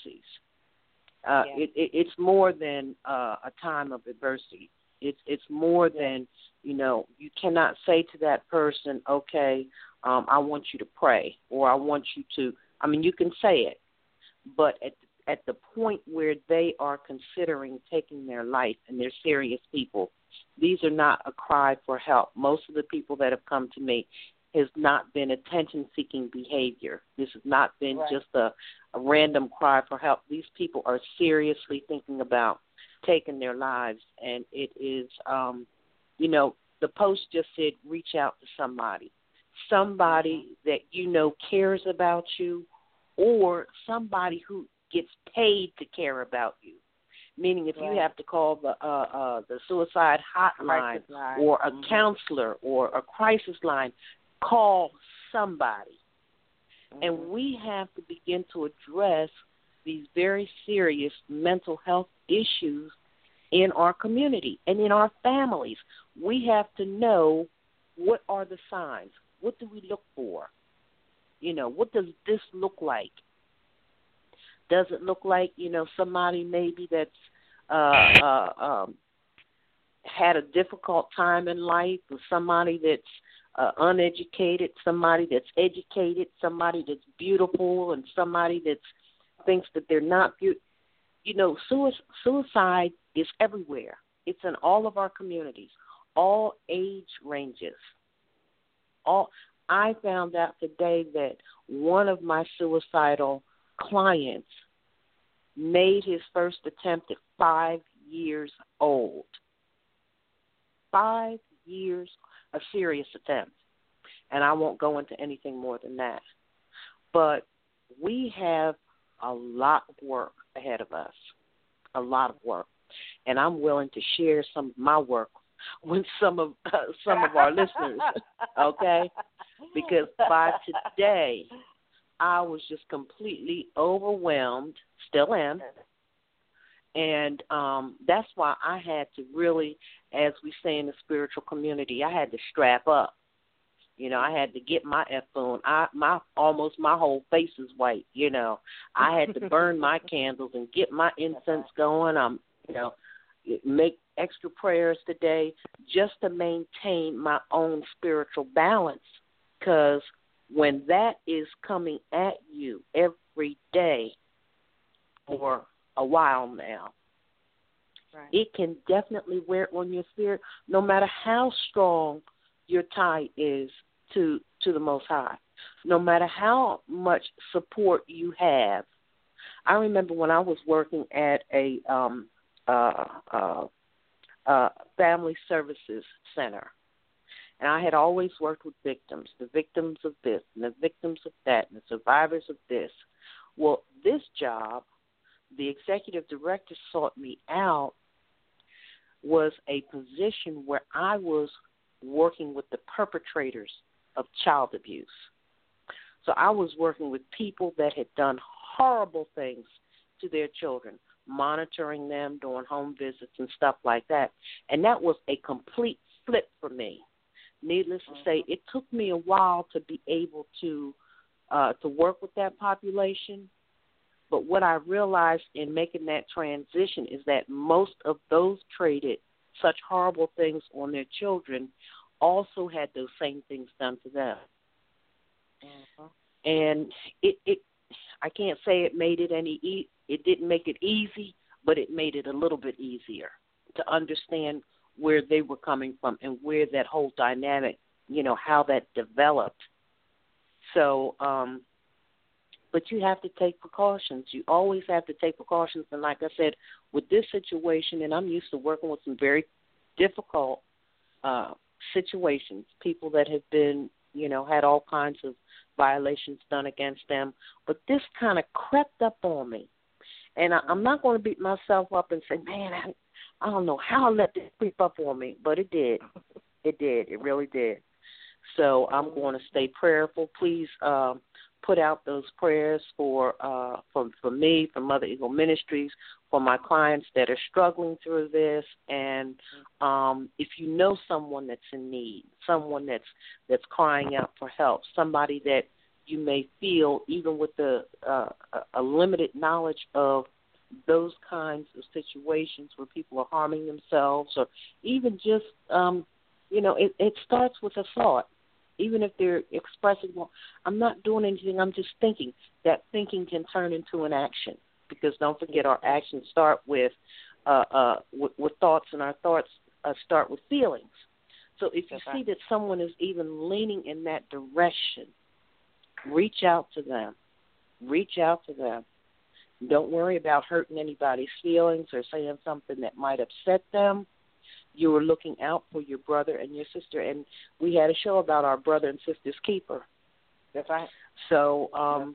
It's more than a time of adversity. It's more than, you cannot say to that person, okay, I want you to pray, or I want you to, you can say it, but at the point where they are considering taking their life, and they're serious people, these are not a cry for help. Most of the people that have come to me has not been attention-seeking behavior. This has not been just a random cry for help. These people are seriously thinking about taking their lives, and it is, the post just said, reach out to somebody that cares about you, or somebody who gets paid to care about you. Meaning, if you have to call the suicide hotline or a counselor or a crisis line, call somebody. And we have to begin to address these very serious mental health issues in our community and in our families. We have to know, what are the signs? What do we look for? What does this look like? Does it look like, somebody maybe that's had a difficult time in life, or somebody that's uneducated, somebody that's educated, somebody that's beautiful, and somebody that thinks that they're not beautiful? Suicide is everywhere. It's in all of our communities, all age ranges. I found out today that one of my suicidal clients made his first attempt at 5 years old. 5 years, a serious attempt. And I won't go into anything more than that. But we have a lot of work ahead of us, a lot of work. And I'm willing to share some of my work with some of our listeners, okay? Because by today, I was just completely overwhelmed, still am, and that's why I had to really, as we say in the spiritual community, I had to strap up. I had to get my F-phone. Almost my whole face is white. I had to burn my candles and get my incense going. Make extra prayers today just to maintain my own spiritual balance, because when that is coming at you every day for a while now, it can definitely wear on your spirit, no matter how strong your tie is to the Most High, no matter how much support you have. I remember when I was working at a family services center, and I had always worked with victims, the victims of this and the victims of that and the survivors of this. Well, this job, the executive director sought me out, was a position where I was working with the perpetrators of child abuse. So I was working with people that had done horrible things to their children, monitoring them, doing home visits and stuff like that. And that was a complete flip for me. Needless to say, it took me a while to be able to work with that population. But what I realized in making that transition is that most of those traded such horrible things on their children also had those same things done to them. And I can't say it made it it didn't make it easy, but it made it a little bit easier to understand where they were coming from and where that whole dynamic, how that developed. So, but you have to take precautions. You always have to take precautions. And like I said, with this situation, and I'm used to working with some very difficult situations, people that have been, had all kinds of violations done against them. But this kind of crept up on me. And I'm not going to beat myself up and say, man, I don't know how I let this creep up on me. But it did. It did. It really did. So I'm going to stay prayerful. Please put out those prayers for me, for Mother Eagle Ministries, for my clients that are struggling through this. And if you know someone that's in need, someone that's crying out for help, somebody that you may feel, even with a limited knowledge of those kinds of situations where people are harming themselves, or even just, it starts with a thought. Even if they're expressing, well, I'm not doing anything, I'm just thinking. That thinking can turn into an action, because don't forget, our actions start with thoughts, and our thoughts start with feelings. So if you see that someone is even leaning in that direction, reach out to them. Reach out to them. Don't worry about hurting anybody's feelings or saying something that might upset them. You were looking out for your brother and your sister, and we had a show about our brother and sister's keeper. That's right. So,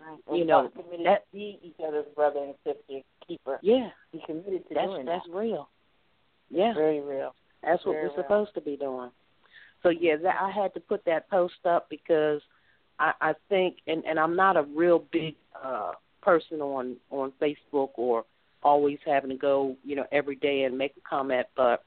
that be each other's brother and sister's keeper. Yeah, be committed to doing that. That's real. Yeah, very real. That's what we're supposed to be doing. So yeah, I had to put that post up because I think, and I'm not a real big person on Facebook or always having to go, every day and make a comment, but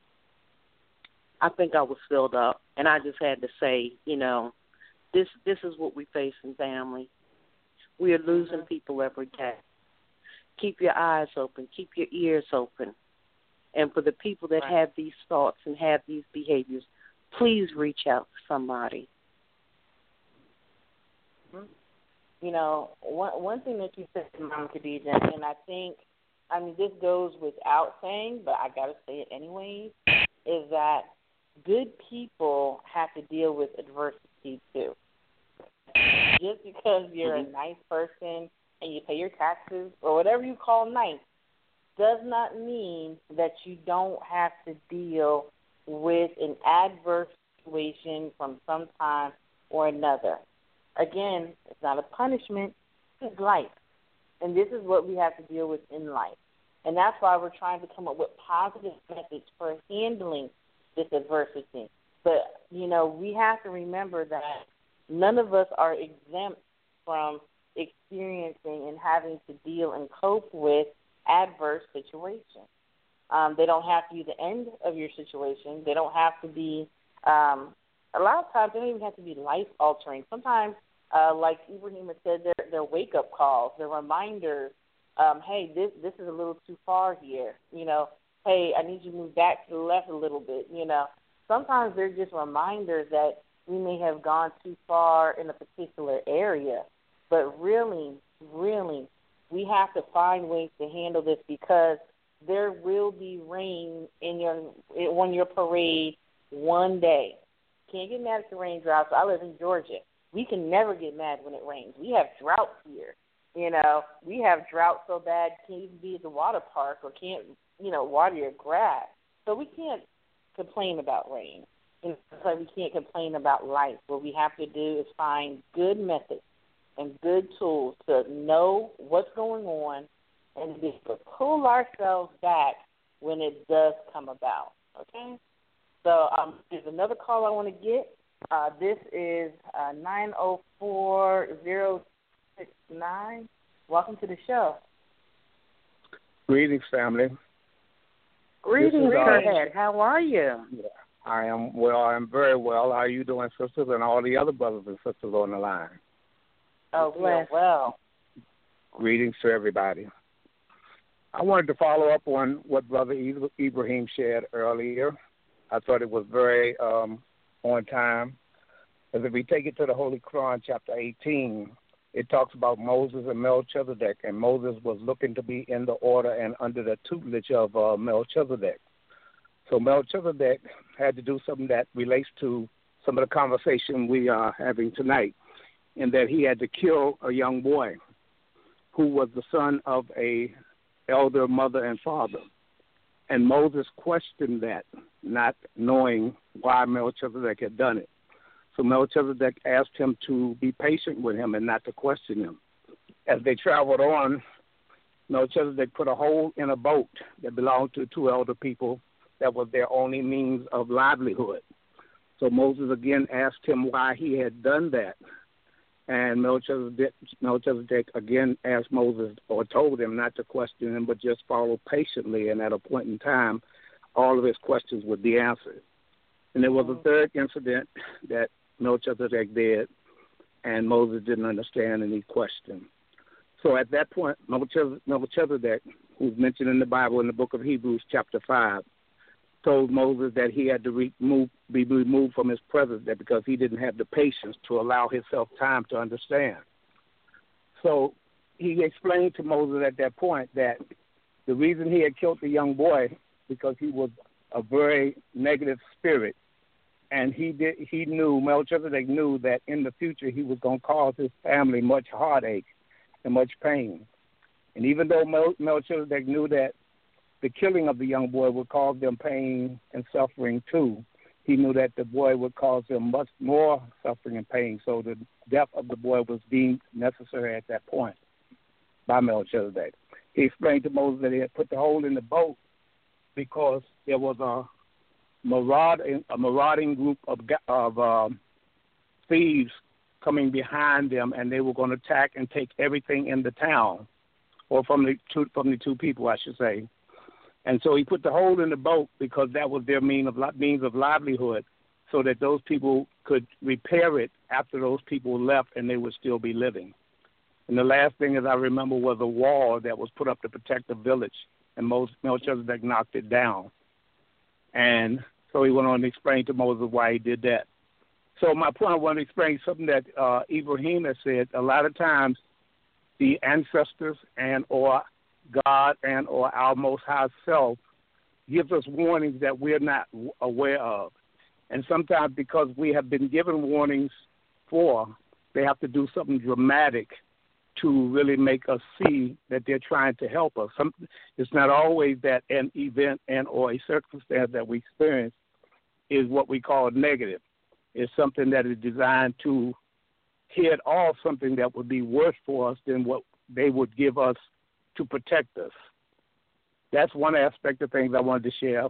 I think I was filled up, and I just had to say, this is what we face in family. We are losing people every day. Keep your eyes open. Keep your ears open. And for the people that have these thoughts and have these behaviors, please reach out to somebody. One thing that you said, Mama Khadijah, and I think, this goes without saying, but I got to say it anyways, is that good people have to deal with adversity too. Just because you're a nice person and you pay your taxes or whatever you call nice does not mean that you don't have to deal with an adverse situation from some time or another. Again, it's not a punishment, it's life. And this is what we have to deal with in life. And that's why we're trying to come up with positive methods for handling this adversity. But, we have to remember that none of us are exempt from experiencing and having to deal and cope with adverse situations. They don't have to be the end of your situation. They don't have to be, a lot of times they don't even have to be life-altering. Sometimes, like Ibrahim had said, they're wake-up calls, they're reminders, hey, this is a little too far here, hey, I need you to move back to the left a little bit, Sometimes they're just reminders that we may have gone too far in a particular area. But really, really, we have to find ways to handle this, because there will be rain on your parade one day. Can't get mad at the raindrops. I live in Georgia. We can never get mad when it rains. We have drought here. We have drought so bad can't even be at the water park or can't, water your grass. So we can't complain about rain. It's like we can't complain about life. What we have to do is find good methods and good tools to know what's going on and be able to pull ourselves back when it does come about. Okay? So there's another call I want to get. This is 904069. Welcome to the show. Greetings, family. Greetings, Kurt. How are you? Yeah, I am well. I'm very well. How are you doing, sisters, and all the other brothers and sisters on the line? Oh, well. Greetings to everybody. I wanted to follow up on what Brother Ibrahim shared earlier. I thought it was very on time. As if we take it to the Holy Quran, chapter 18, it talks about Moses and Melchizedek, and Moses was looking to be in the order and under the tutelage of Melchizedek. So Melchizedek had to do something that relates to some of the conversation we are having tonight, in that he had to kill a young boy who was the son of a elder mother and father. And Moses questioned that, not knowing why Melchizedek had done it. So Melchizedek asked him to be patient with him and not to question him. As they traveled on, Melchizedek put a hole in a boat that belonged to two elder people that was their only means of livelihood. So Moses again asked him why he had done that. And Melchizedek again asked Moses, or told him not to question him, but just follow patiently. And at a point in time, all of his questions would be answered. And there was a third incident that Melchizedek did, and Moses didn't understand, and he questioned. So at that point, Melchizedek, who's mentioned in the Bible in the book of Hebrews chapter 5, told Moses that he had to be removed from his presence, that because he didn't have the patience to allow himself time to understand. So he explained to Moses at that point that the reason he had killed the young boy because he was a very negative spirit, and Melchizedek knew that in the future he was going to cause his family much heartache and much pain. And even though Melchizedek knew that the killing of the young boy would cause them pain and suffering too, he knew that the boy would cause them much more suffering and pain. So the death of the boy was deemed necessary at that point by Melchizedek. He explained to Moses that he had put the hole in the boat because there was a marauding group of thieves coming behind them, and they were going to attack and take everything in the town, or from the two people, I should say. And so he put the hole in the boat because that was their means of livelihood, so that those people could repair it after those people left, and they would still be living. And the last thing, as I remember, was a wall that was put up to protect the village, and Melchizedek knocked it down. And so he went on to explain to Moses why he did that. So my point, I want to explain something that Ibrahim has said. A lot of times the ancestors and or God and or our Most High Self gives us warnings that we're not aware of. And sometimes because we have been given warnings they have to do something dramatic to really make us see that they're trying to help us. It's not always that an event and or a circumstance that we experience is what we call negative. It's something that is designed to head off something that would be worse for us than what they would give us to protect us. That's one aspect of things I wanted to share.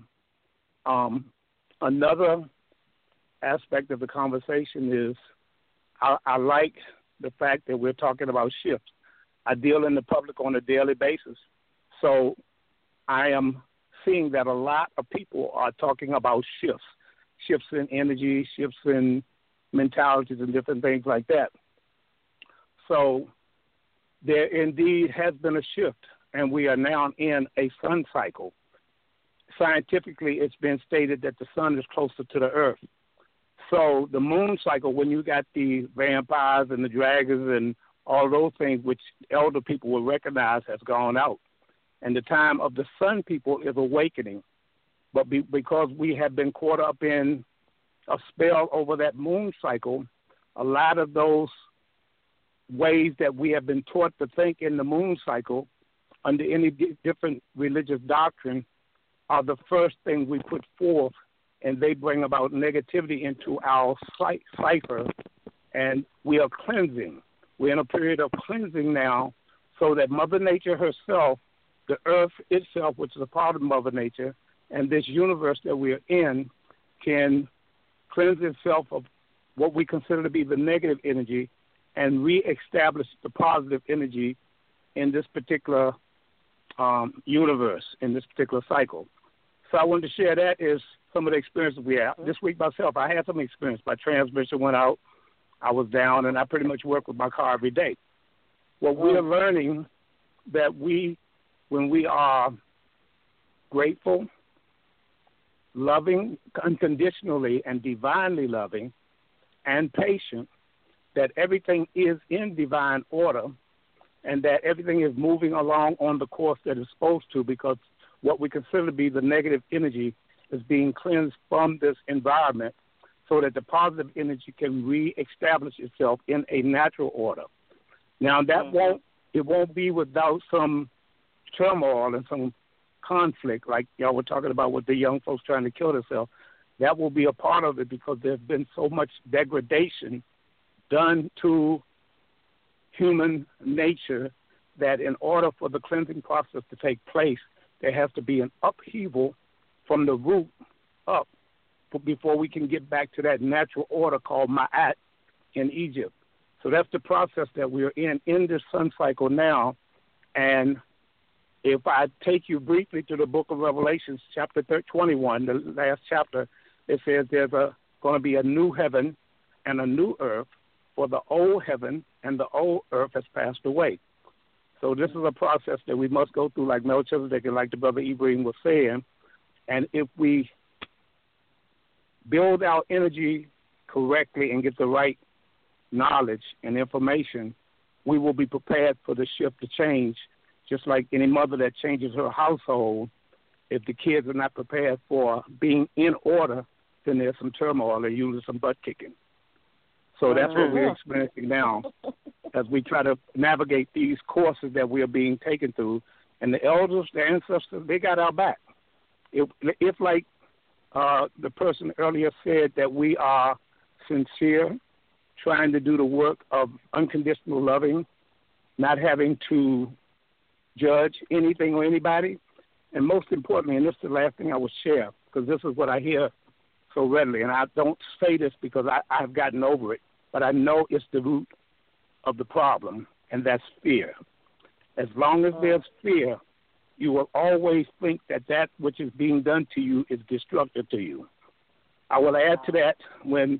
Another aspect of the conversation is I like the fact that we're talking about shifts. I deal in the public on a daily basis, so I am seeing that a lot of people are talking about shifts in energy, shifts in mentalities and different things like that. So there indeed has been a shift, and we are now in a sun cycle. Scientifically, it's been stated that the sun is closer to the earth. So the moon cycle, when you got the vampires and the dragons and all those things, which elder people will recognize, has gone out. And the time of the sun people is awakening. But because we have been caught up in a spell over that moon cycle, a lot of those ways that we have been taught to think in the moon cycle under any different religious doctrine are the first thing we put forth, and they bring about negativity into our cipher, and we are cleansing. We're in a period of cleansing now so that Mother Nature herself, the earth itself, which is a part of Mother Nature, and this universe that we're in can cleanse itself of what we consider to be the negative energy and reestablish the positive energy in this particular universe, in this particular cycle. So I wanted to share that is some of the experiences we had. This week myself, I had some experience. My transmission went out. I was down, and I pretty much work with my car every day. Well, we are learning that when we are grateful, loving unconditionally and divinely loving, and patient, that everything is in divine order and that everything is moving along on the course that it's supposed to, because what we consider to be the negative energy is being cleansed from this environment so that the positive energy can reestablish itself in a natural order. Now, that won't be without some turmoil and some conflict, like y'all were talking about with the young folks trying to kill themselves. That will be a part of it because there's been so much degradation done to human nature that in order for the cleansing process to take place, there has to be an upheaval from the root up before we can get back to that natural order called Ma'at in Egypt. So that's the process that we're in this sun cycle now. And if I take you briefly to the book of Revelations, chapter 21, the last chapter, it says there's going to be a new heaven and a new earth, for the old heaven and the old earth has passed away. So this is a process that we must go through, like Melchizedek and like the brother Ibrahim was saying. And if we build our energy correctly and get the right knowledge and information, we will be prepared for the shift to change. Just like any mother that changes her household, if the kids are not prepared for being in order, then there's some turmoil and usually some butt kicking. So that's what we're experiencing now as we try to navigate these courses that we are being taken through. And the elders, the ancestors, they got our back. If like the person earlier said, that we are sincere, trying to do the work of unconditional loving, not having to judge anything or anybody, and most importantly, and this is the last thing I will share, because this is what I hear so readily, and I don't say this because I've gotten over it, but I know it's the root of the problem, and that's fear. As long as there's fear, you will always think that that which is being done to you is destructive to you. I will add to that, when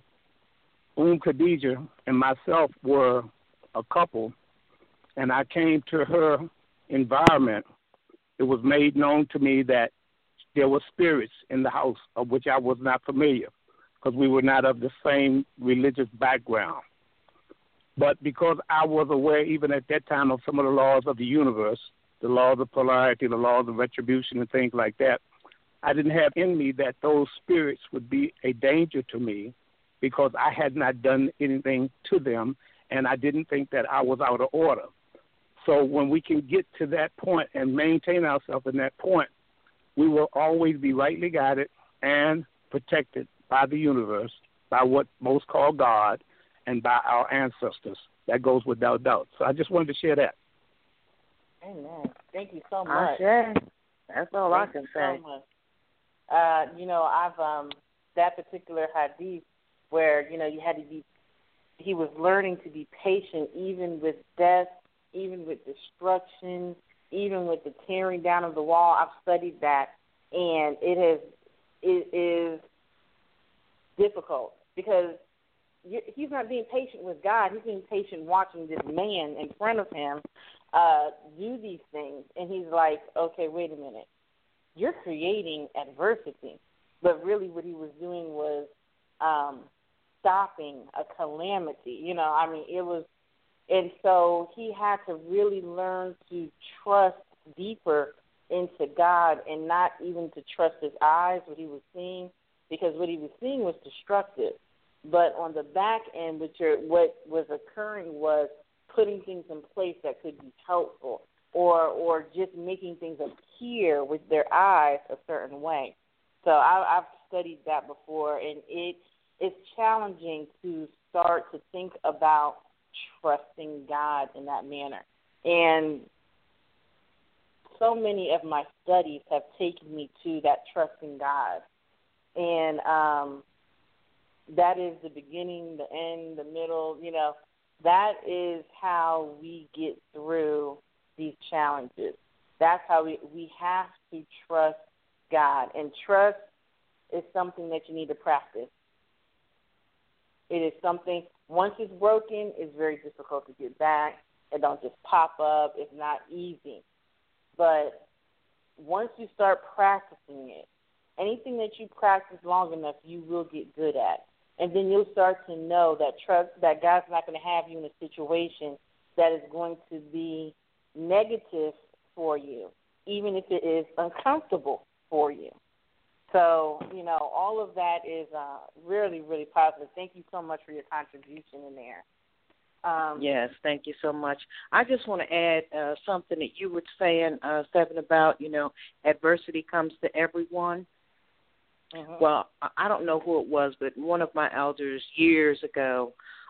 Khadija and myself were a couple, and I came to her environment, it was made known to me that there were spirits in the house of which I was not familiar, because we were not of the same religious background. But because I was aware even at that time of some of the laws of the universe, the laws of polarity, the laws of retribution and things like that, I didn't have in me that those spirits would be a danger to me because I had not done anything to them, and I didn't think that I was out of order. So when we can get to that point and maintain ourselves in that point, we will always be rightly guided and protected by the universe, by what most call God, and by our ancestors. That goes without doubt. So I just wanted to share that. Amen. Thank you so much. That's all I can say. So much. I've that particular hadith where, you had to be, he was learning to be patient even with death, even with destruction, even with the tearing down of the wall. I've studied that, and it is difficult because he's not being patient with God. He's being patient watching this man in front of him do these things, and he's like, okay, wait a minute. You're creating adversity. But really what he was doing was stopping a calamity. It was, and so he had to really learn to trust deeper into God and not even to trust his eyes, what he was seeing, because what he was seeing was destructive. But on the back end, what was occurring was putting things in place that could be helpful, or just making things appear with their eyes a certain way. So I've studied that before, and it's challenging to start to think about trusting God in that manner. And so many of my studies have taken me to that trusting God. And that is the beginning, the end, the middle, that is how we get through these challenges. That's how we have to trust God. And trust is something that you need to practice. It is something, once it's broken, it's very difficult to get back. It don't just pop up. It's not easy. But once you start practicing it, anything that you practice long enough, you will get good at. And then you'll start to know that trust that God's not going to have you in a situation that is going to be negative for you, even if it is uncomfortable for you. So, all of that is really, really positive. Thank you so much for your contribution in there. Yes, thank you so much. I just want to add something that you were saying, Seven, about, adversity comes to everyone. Mm-hmm. Well, I don't know who it was, but one of my elders years ago,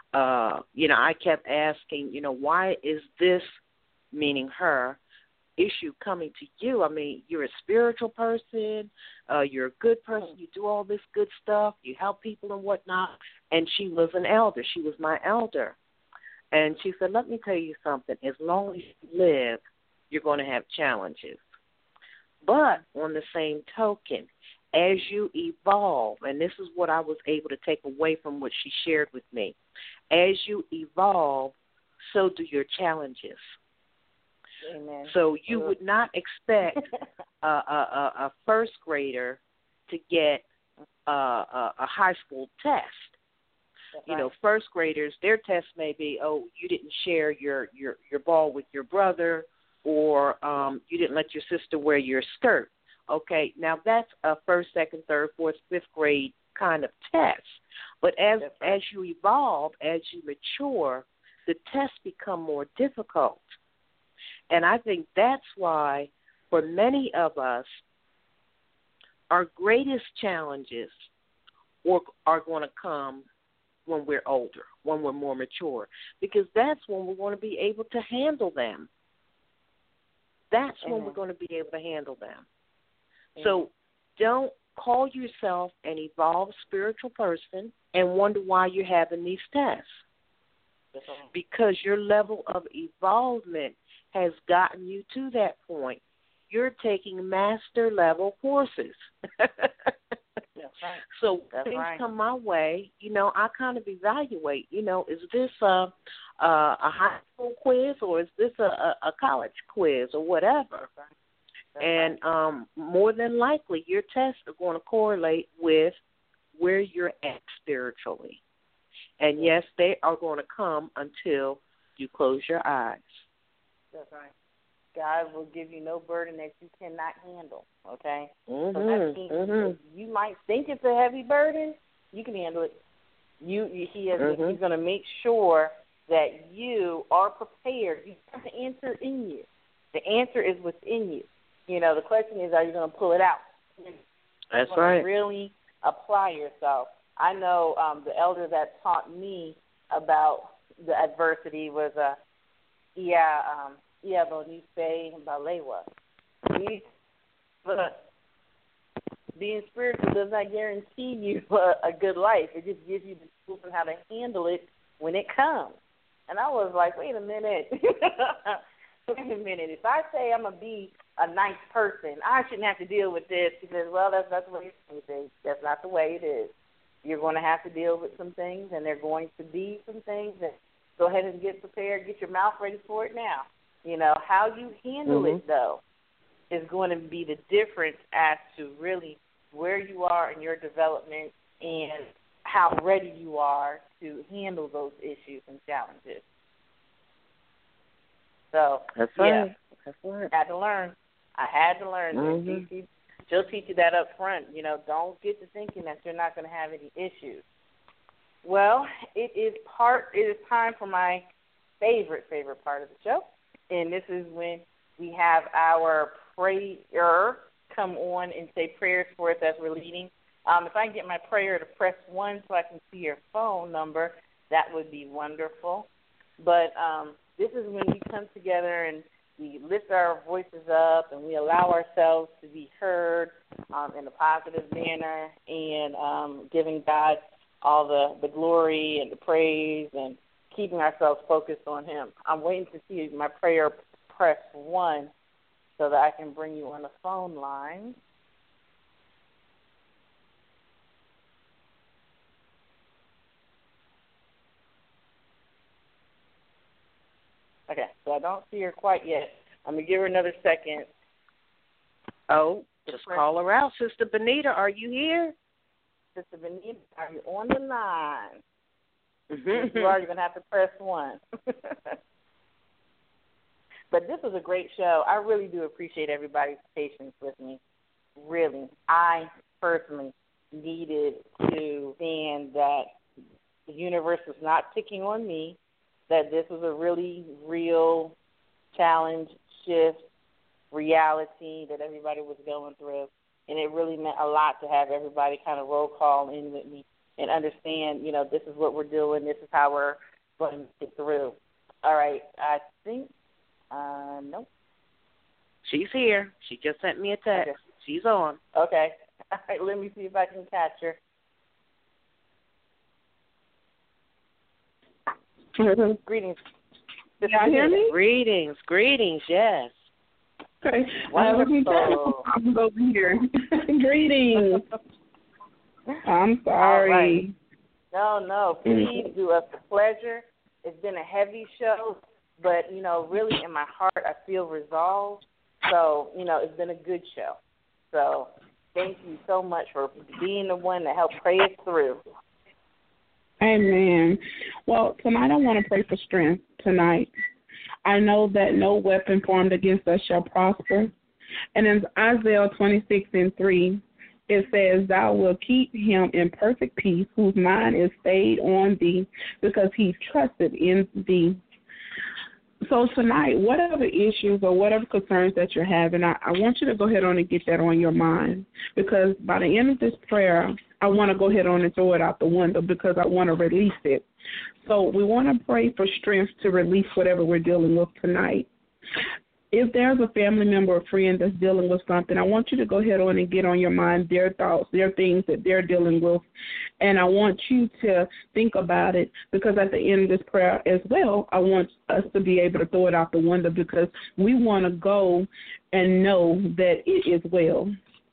I kept asking, why is this, meaning her, issue coming to you? I mean, you're a spiritual person, you're a good person, you do all this good stuff, you help people and whatnot, and she was an elder. She was my elder. And she said, let me tell you something. As long as you live, you're going to have challenges. But on the same token, as you evolve, and this is what I was able to take away from what she shared with me, as you evolve, so do your challenges. Amen. So you would not expect a first grader to get a high school test. Right. First graders, their test may be, you didn't share your ball with your brother, or you didn't let your sister wear your skirt. Okay, now that's a first, second, third, fourth, fifth grade kind of test. But as you evolve, as you mature, the tests become more difficult. And I think that's why, for many of us, our greatest challenges are going to come when we're older, when we're more mature, because that's when we're going to be able to handle them. That's when we're going to be able to handle them. So don't call yourself an evolved spiritual person and wonder why you're having these tests, because your level of evolvement has gotten you to that point. You're taking master level courses. Right. So things come my way, I kind of evaluate, is this a high school quiz, or is this a college quiz, or whatever? And more than likely, your tests are going to correlate with where you're at spiritually. And yes, they are going to come until you close your eyes. That's right. God will give you no burden that you cannot handle, okay? Mm-hmm. So that means you might think it's a heavy burden, you can handle it. He's going to make sure that you are prepared. You have the answer in you. The answer is within you. The question is, are you going to pull it out? That's right. Really apply yourself. I know the elder that taught me about the adversity was Boniface Balewa. Being spiritual does not guarantee you a good life. It just gives you the tools on how to handle it when it comes. And I was like, wait a minute. If I say I'm going to be a nice person, I shouldn't have to deal with this. He says, well, that's not the way it is. That's not the way it is. You're going to have to deal with some things, and there are going to be some things. And go ahead and get prepared. Get your mouth ready for it now. How you handle it, though, is going to be the difference as to really where you are in your development and how ready you are to handle those issues and challenges. So, that's right. That's right. I had to learn. Mm-hmm. She'll teach you that up front. Don't get to thinking that you're not going to have any issues. Well, it is time for my favorite part of the show. And this is when we have our prayer come on and say prayers for us as we're leading. If I can get my prayer to press 1 so I can see your phone number, that would be wonderful. But this is when we come together and we lift our voices up and we allow ourselves to be heard in a positive manner and giving God all the glory and the praise and keeping ourselves focused on Him. I'm waiting to see my prayer press 1 so that I can bring you on the phone line. Okay, so I don't see her quite yet. I'm going to give her another second. Oh, just call her out. Sister Benita, are you here? Sister Benita, are you on the line? If you are, you're going to have to press 1. But this was a great show. I really do appreciate everybody's patience with me. Really. I personally needed to understand that the universe was not picking on me, that this was a really real challenge, shift, reality that everybody was going through. And it really meant a lot to have everybody kind of roll call in with me and understand, this is what we're doing, this is how we're going to get through. All right, I think, nope. She's here. She just sent me a text. Okay. She's on. Okay. All right, let me see if I can catch her. Greetings. Can y'all hear me? Greetings, yes. Okay. I was over here. Greetings. I'm sorry. Right. No. Please do us the pleasure. It's been a heavy show, but, really in my heart I feel resolved. So, it's been a good show. So thank you so much for being the one that helped pray us through. Amen. Well, tonight I want to pray for strength tonight. I know that no weapon formed against us shall prosper. And in Isaiah 26:3, it says, Thou wilt keep him in perfect peace, whose mind is stayed on thee, because he trusted in thee. So tonight, whatever issues or whatever concerns that you're having, I want you to go ahead on and get that on your mind, because by the end of this prayer, I want to go ahead on and throw it out the window because I want to release it. So we want to pray for strength to release whatever we're dealing with tonight. If there's a family member or friend that's dealing with something, I want you to go ahead on and get on your mind their thoughts, their things that they're dealing with. And I want you to think about it, because at the end of this prayer as well, I want us to be able to throw it out the window, because we want to go and know that it is well.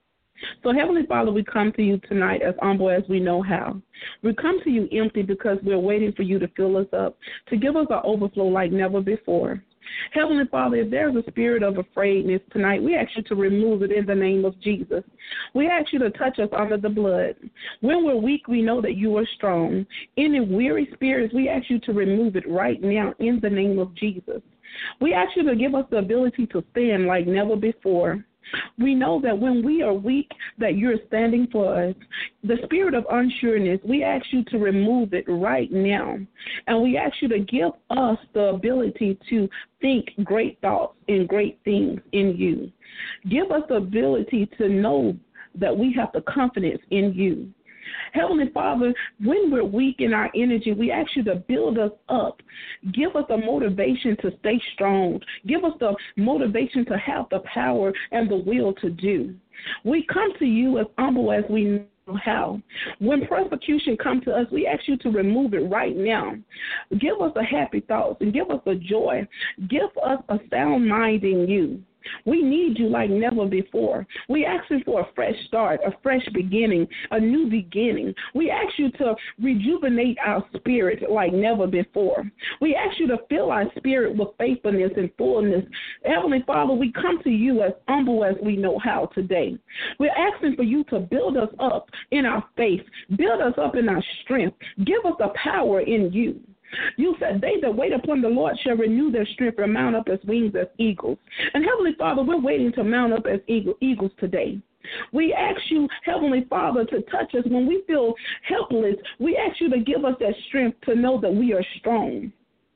So, Heavenly Father, we come to you tonight as humble as we know how. We come to you empty because we're waiting for you to fill us up, to give us an overflow like never before. Heavenly Father, if there's a spirit of afraidness tonight, we ask you to remove it in the name of Jesus. We ask you to touch us under the blood. When we're weak, we know that you are strong. Any weary spirits, we ask you to remove it right now in the name of Jesus. We ask you to give us the ability to stand like never before. We know that when we are weak, that you're standing for us. The spirit of unsureness, we ask you to remove it right now. And we ask you to give us the ability to think great thoughts and great things in you. Give us the ability to know that we have the confidence in you. Heavenly Father, when we're weak in our energy, we ask you to build us up. Give us the motivation to stay strong. Give us the motivation to have the power and the will to do. We come to you as humble as we know how. When persecution comes to us, we ask you to remove it right now. Give us a happy thoughts and give us a joy. Give us a sound mind in you. We need you like never before. We ask you for a fresh start, a fresh beginning, a new beginning. We ask you to rejuvenate our spirit like never before. We ask you to fill our spirit with faithfulness and fullness. Heavenly Father, we come to you as humble as we know how today. We're asking for you to build us up in our faith, build us up in our strength. Give us the power in you. You said, they that wait upon the Lord shall renew their strength and mount up as wings as eagles. And Heavenly Father, we're waiting to mount up as eagles today. We ask you, Heavenly Father, to touch us when we feel helpless. We ask you to give us that strength to know that we are strong.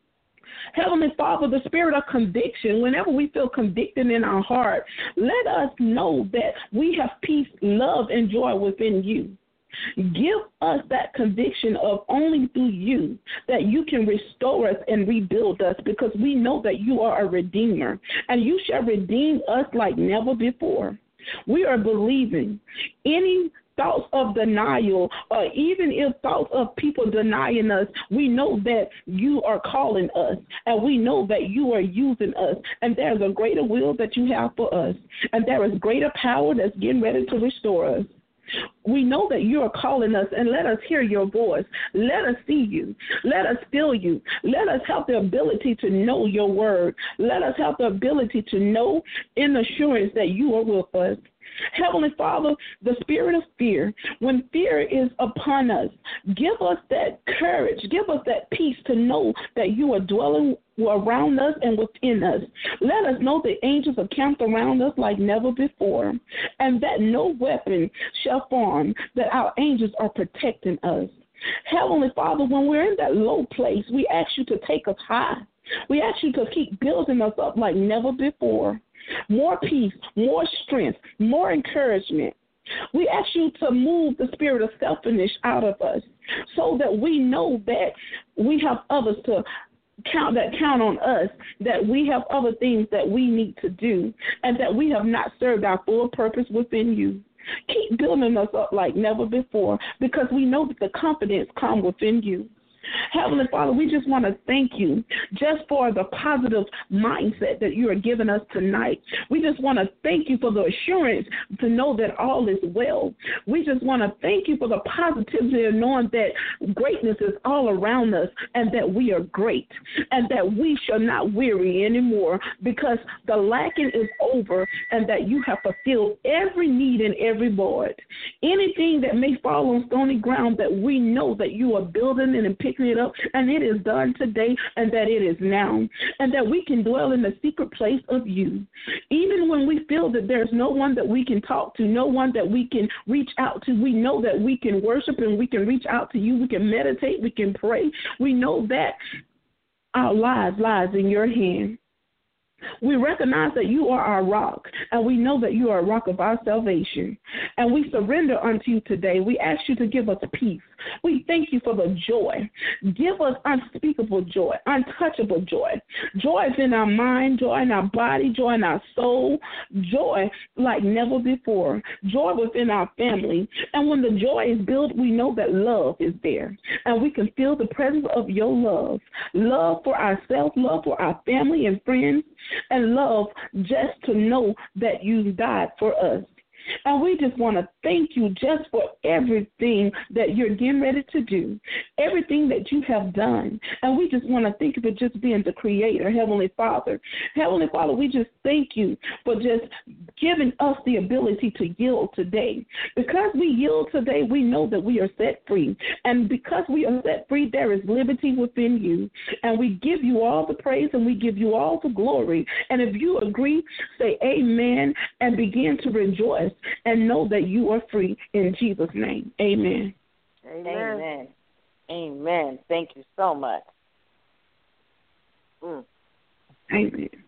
Heavenly Father, the spirit of conviction, whenever we feel convicted in our heart, let us know that we have peace, love, and joy within you. Give us that conviction of only through you that you can restore us and rebuild us, because we know that you are a redeemer and you shall redeem us like never before. We are believing any thoughts of denial, or even if thoughts of people denying us, we know that you are calling us, and we know that you are using us, and there's a greater will that you have for us, and there is greater power that's getting ready to restore us. We know that you are calling us, and let us hear your voice. Let us see you. Let us feel you. Let us have the ability to know your word. Let us have the ability to know in assurance that you are with us. Heavenly Father, the spirit of fear, when fear is upon us, give us that courage, give us that peace to know that you are dwelling around us and within us. Let us know the angels are camped around us like never before, and that no weapon shall form, that our angels are protecting us. Heavenly Father, when we're in that low place, we ask you to take us high. We ask you to keep building us up like never before. More peace, more strength, more encouragement. We ask you to move the spirit of selfishness out of us so that we know that we have others to count on us, that we have other things that we need to do, and that we have not served our full purpose within you. Keep building us up like never before, because we know that the confidence comes within you. Heavenly Father, we just want to thank you just for the positive mindset that you are giving us tonight. We just want to thank you for the assurance to know that all is well. We just want to thank you for the positivity of knowing that greatness is all around us and that we are great and that we shall not weary anymore because the lacking is over and that you have fulfilled every need and every void. Anything that may fall on stony ground, that we know that you are building and picking it up, and it is done today, and that it is now, and that we can dwell in the secret place of you. Even when we feel that there's no one that we can talk to, no one that we can reach out to, we know that we can worship and we can reach out to you, we can meditate, we can pray. We know that our lives lies in your hand. We recognize that you are our rock, and we know that you are a rock of our salvation. And we surrender unto you today. We ask you to give us peace. We thank you for the joy. Give us unspeakable joy, untouchable joy. Joy is in our mind, joy in our body, joy in our soul, joy like never before, joy within our family. And when the joy is built, we know that love is there. And we can feel the presence of your love. Love for ourselves, love for our family and friends, and love just to know that you died for us. And we just want to thank you just for everything that you're getting ready to do, everything that you have done. And we just want to thank you for just being the creator, Heavenly Father. Heavenly Father, we just thank you for just giving us the ability to yield today. Because we yield today, we know that we are set free. And because we are set free, there is liberty within you. And we give you all the praise and we give you all the glory. And if you agree, say amen and begin to rejoice and know that you are free in Jesus' name. Amen. Amen. Amen. Thank you so much. Amen.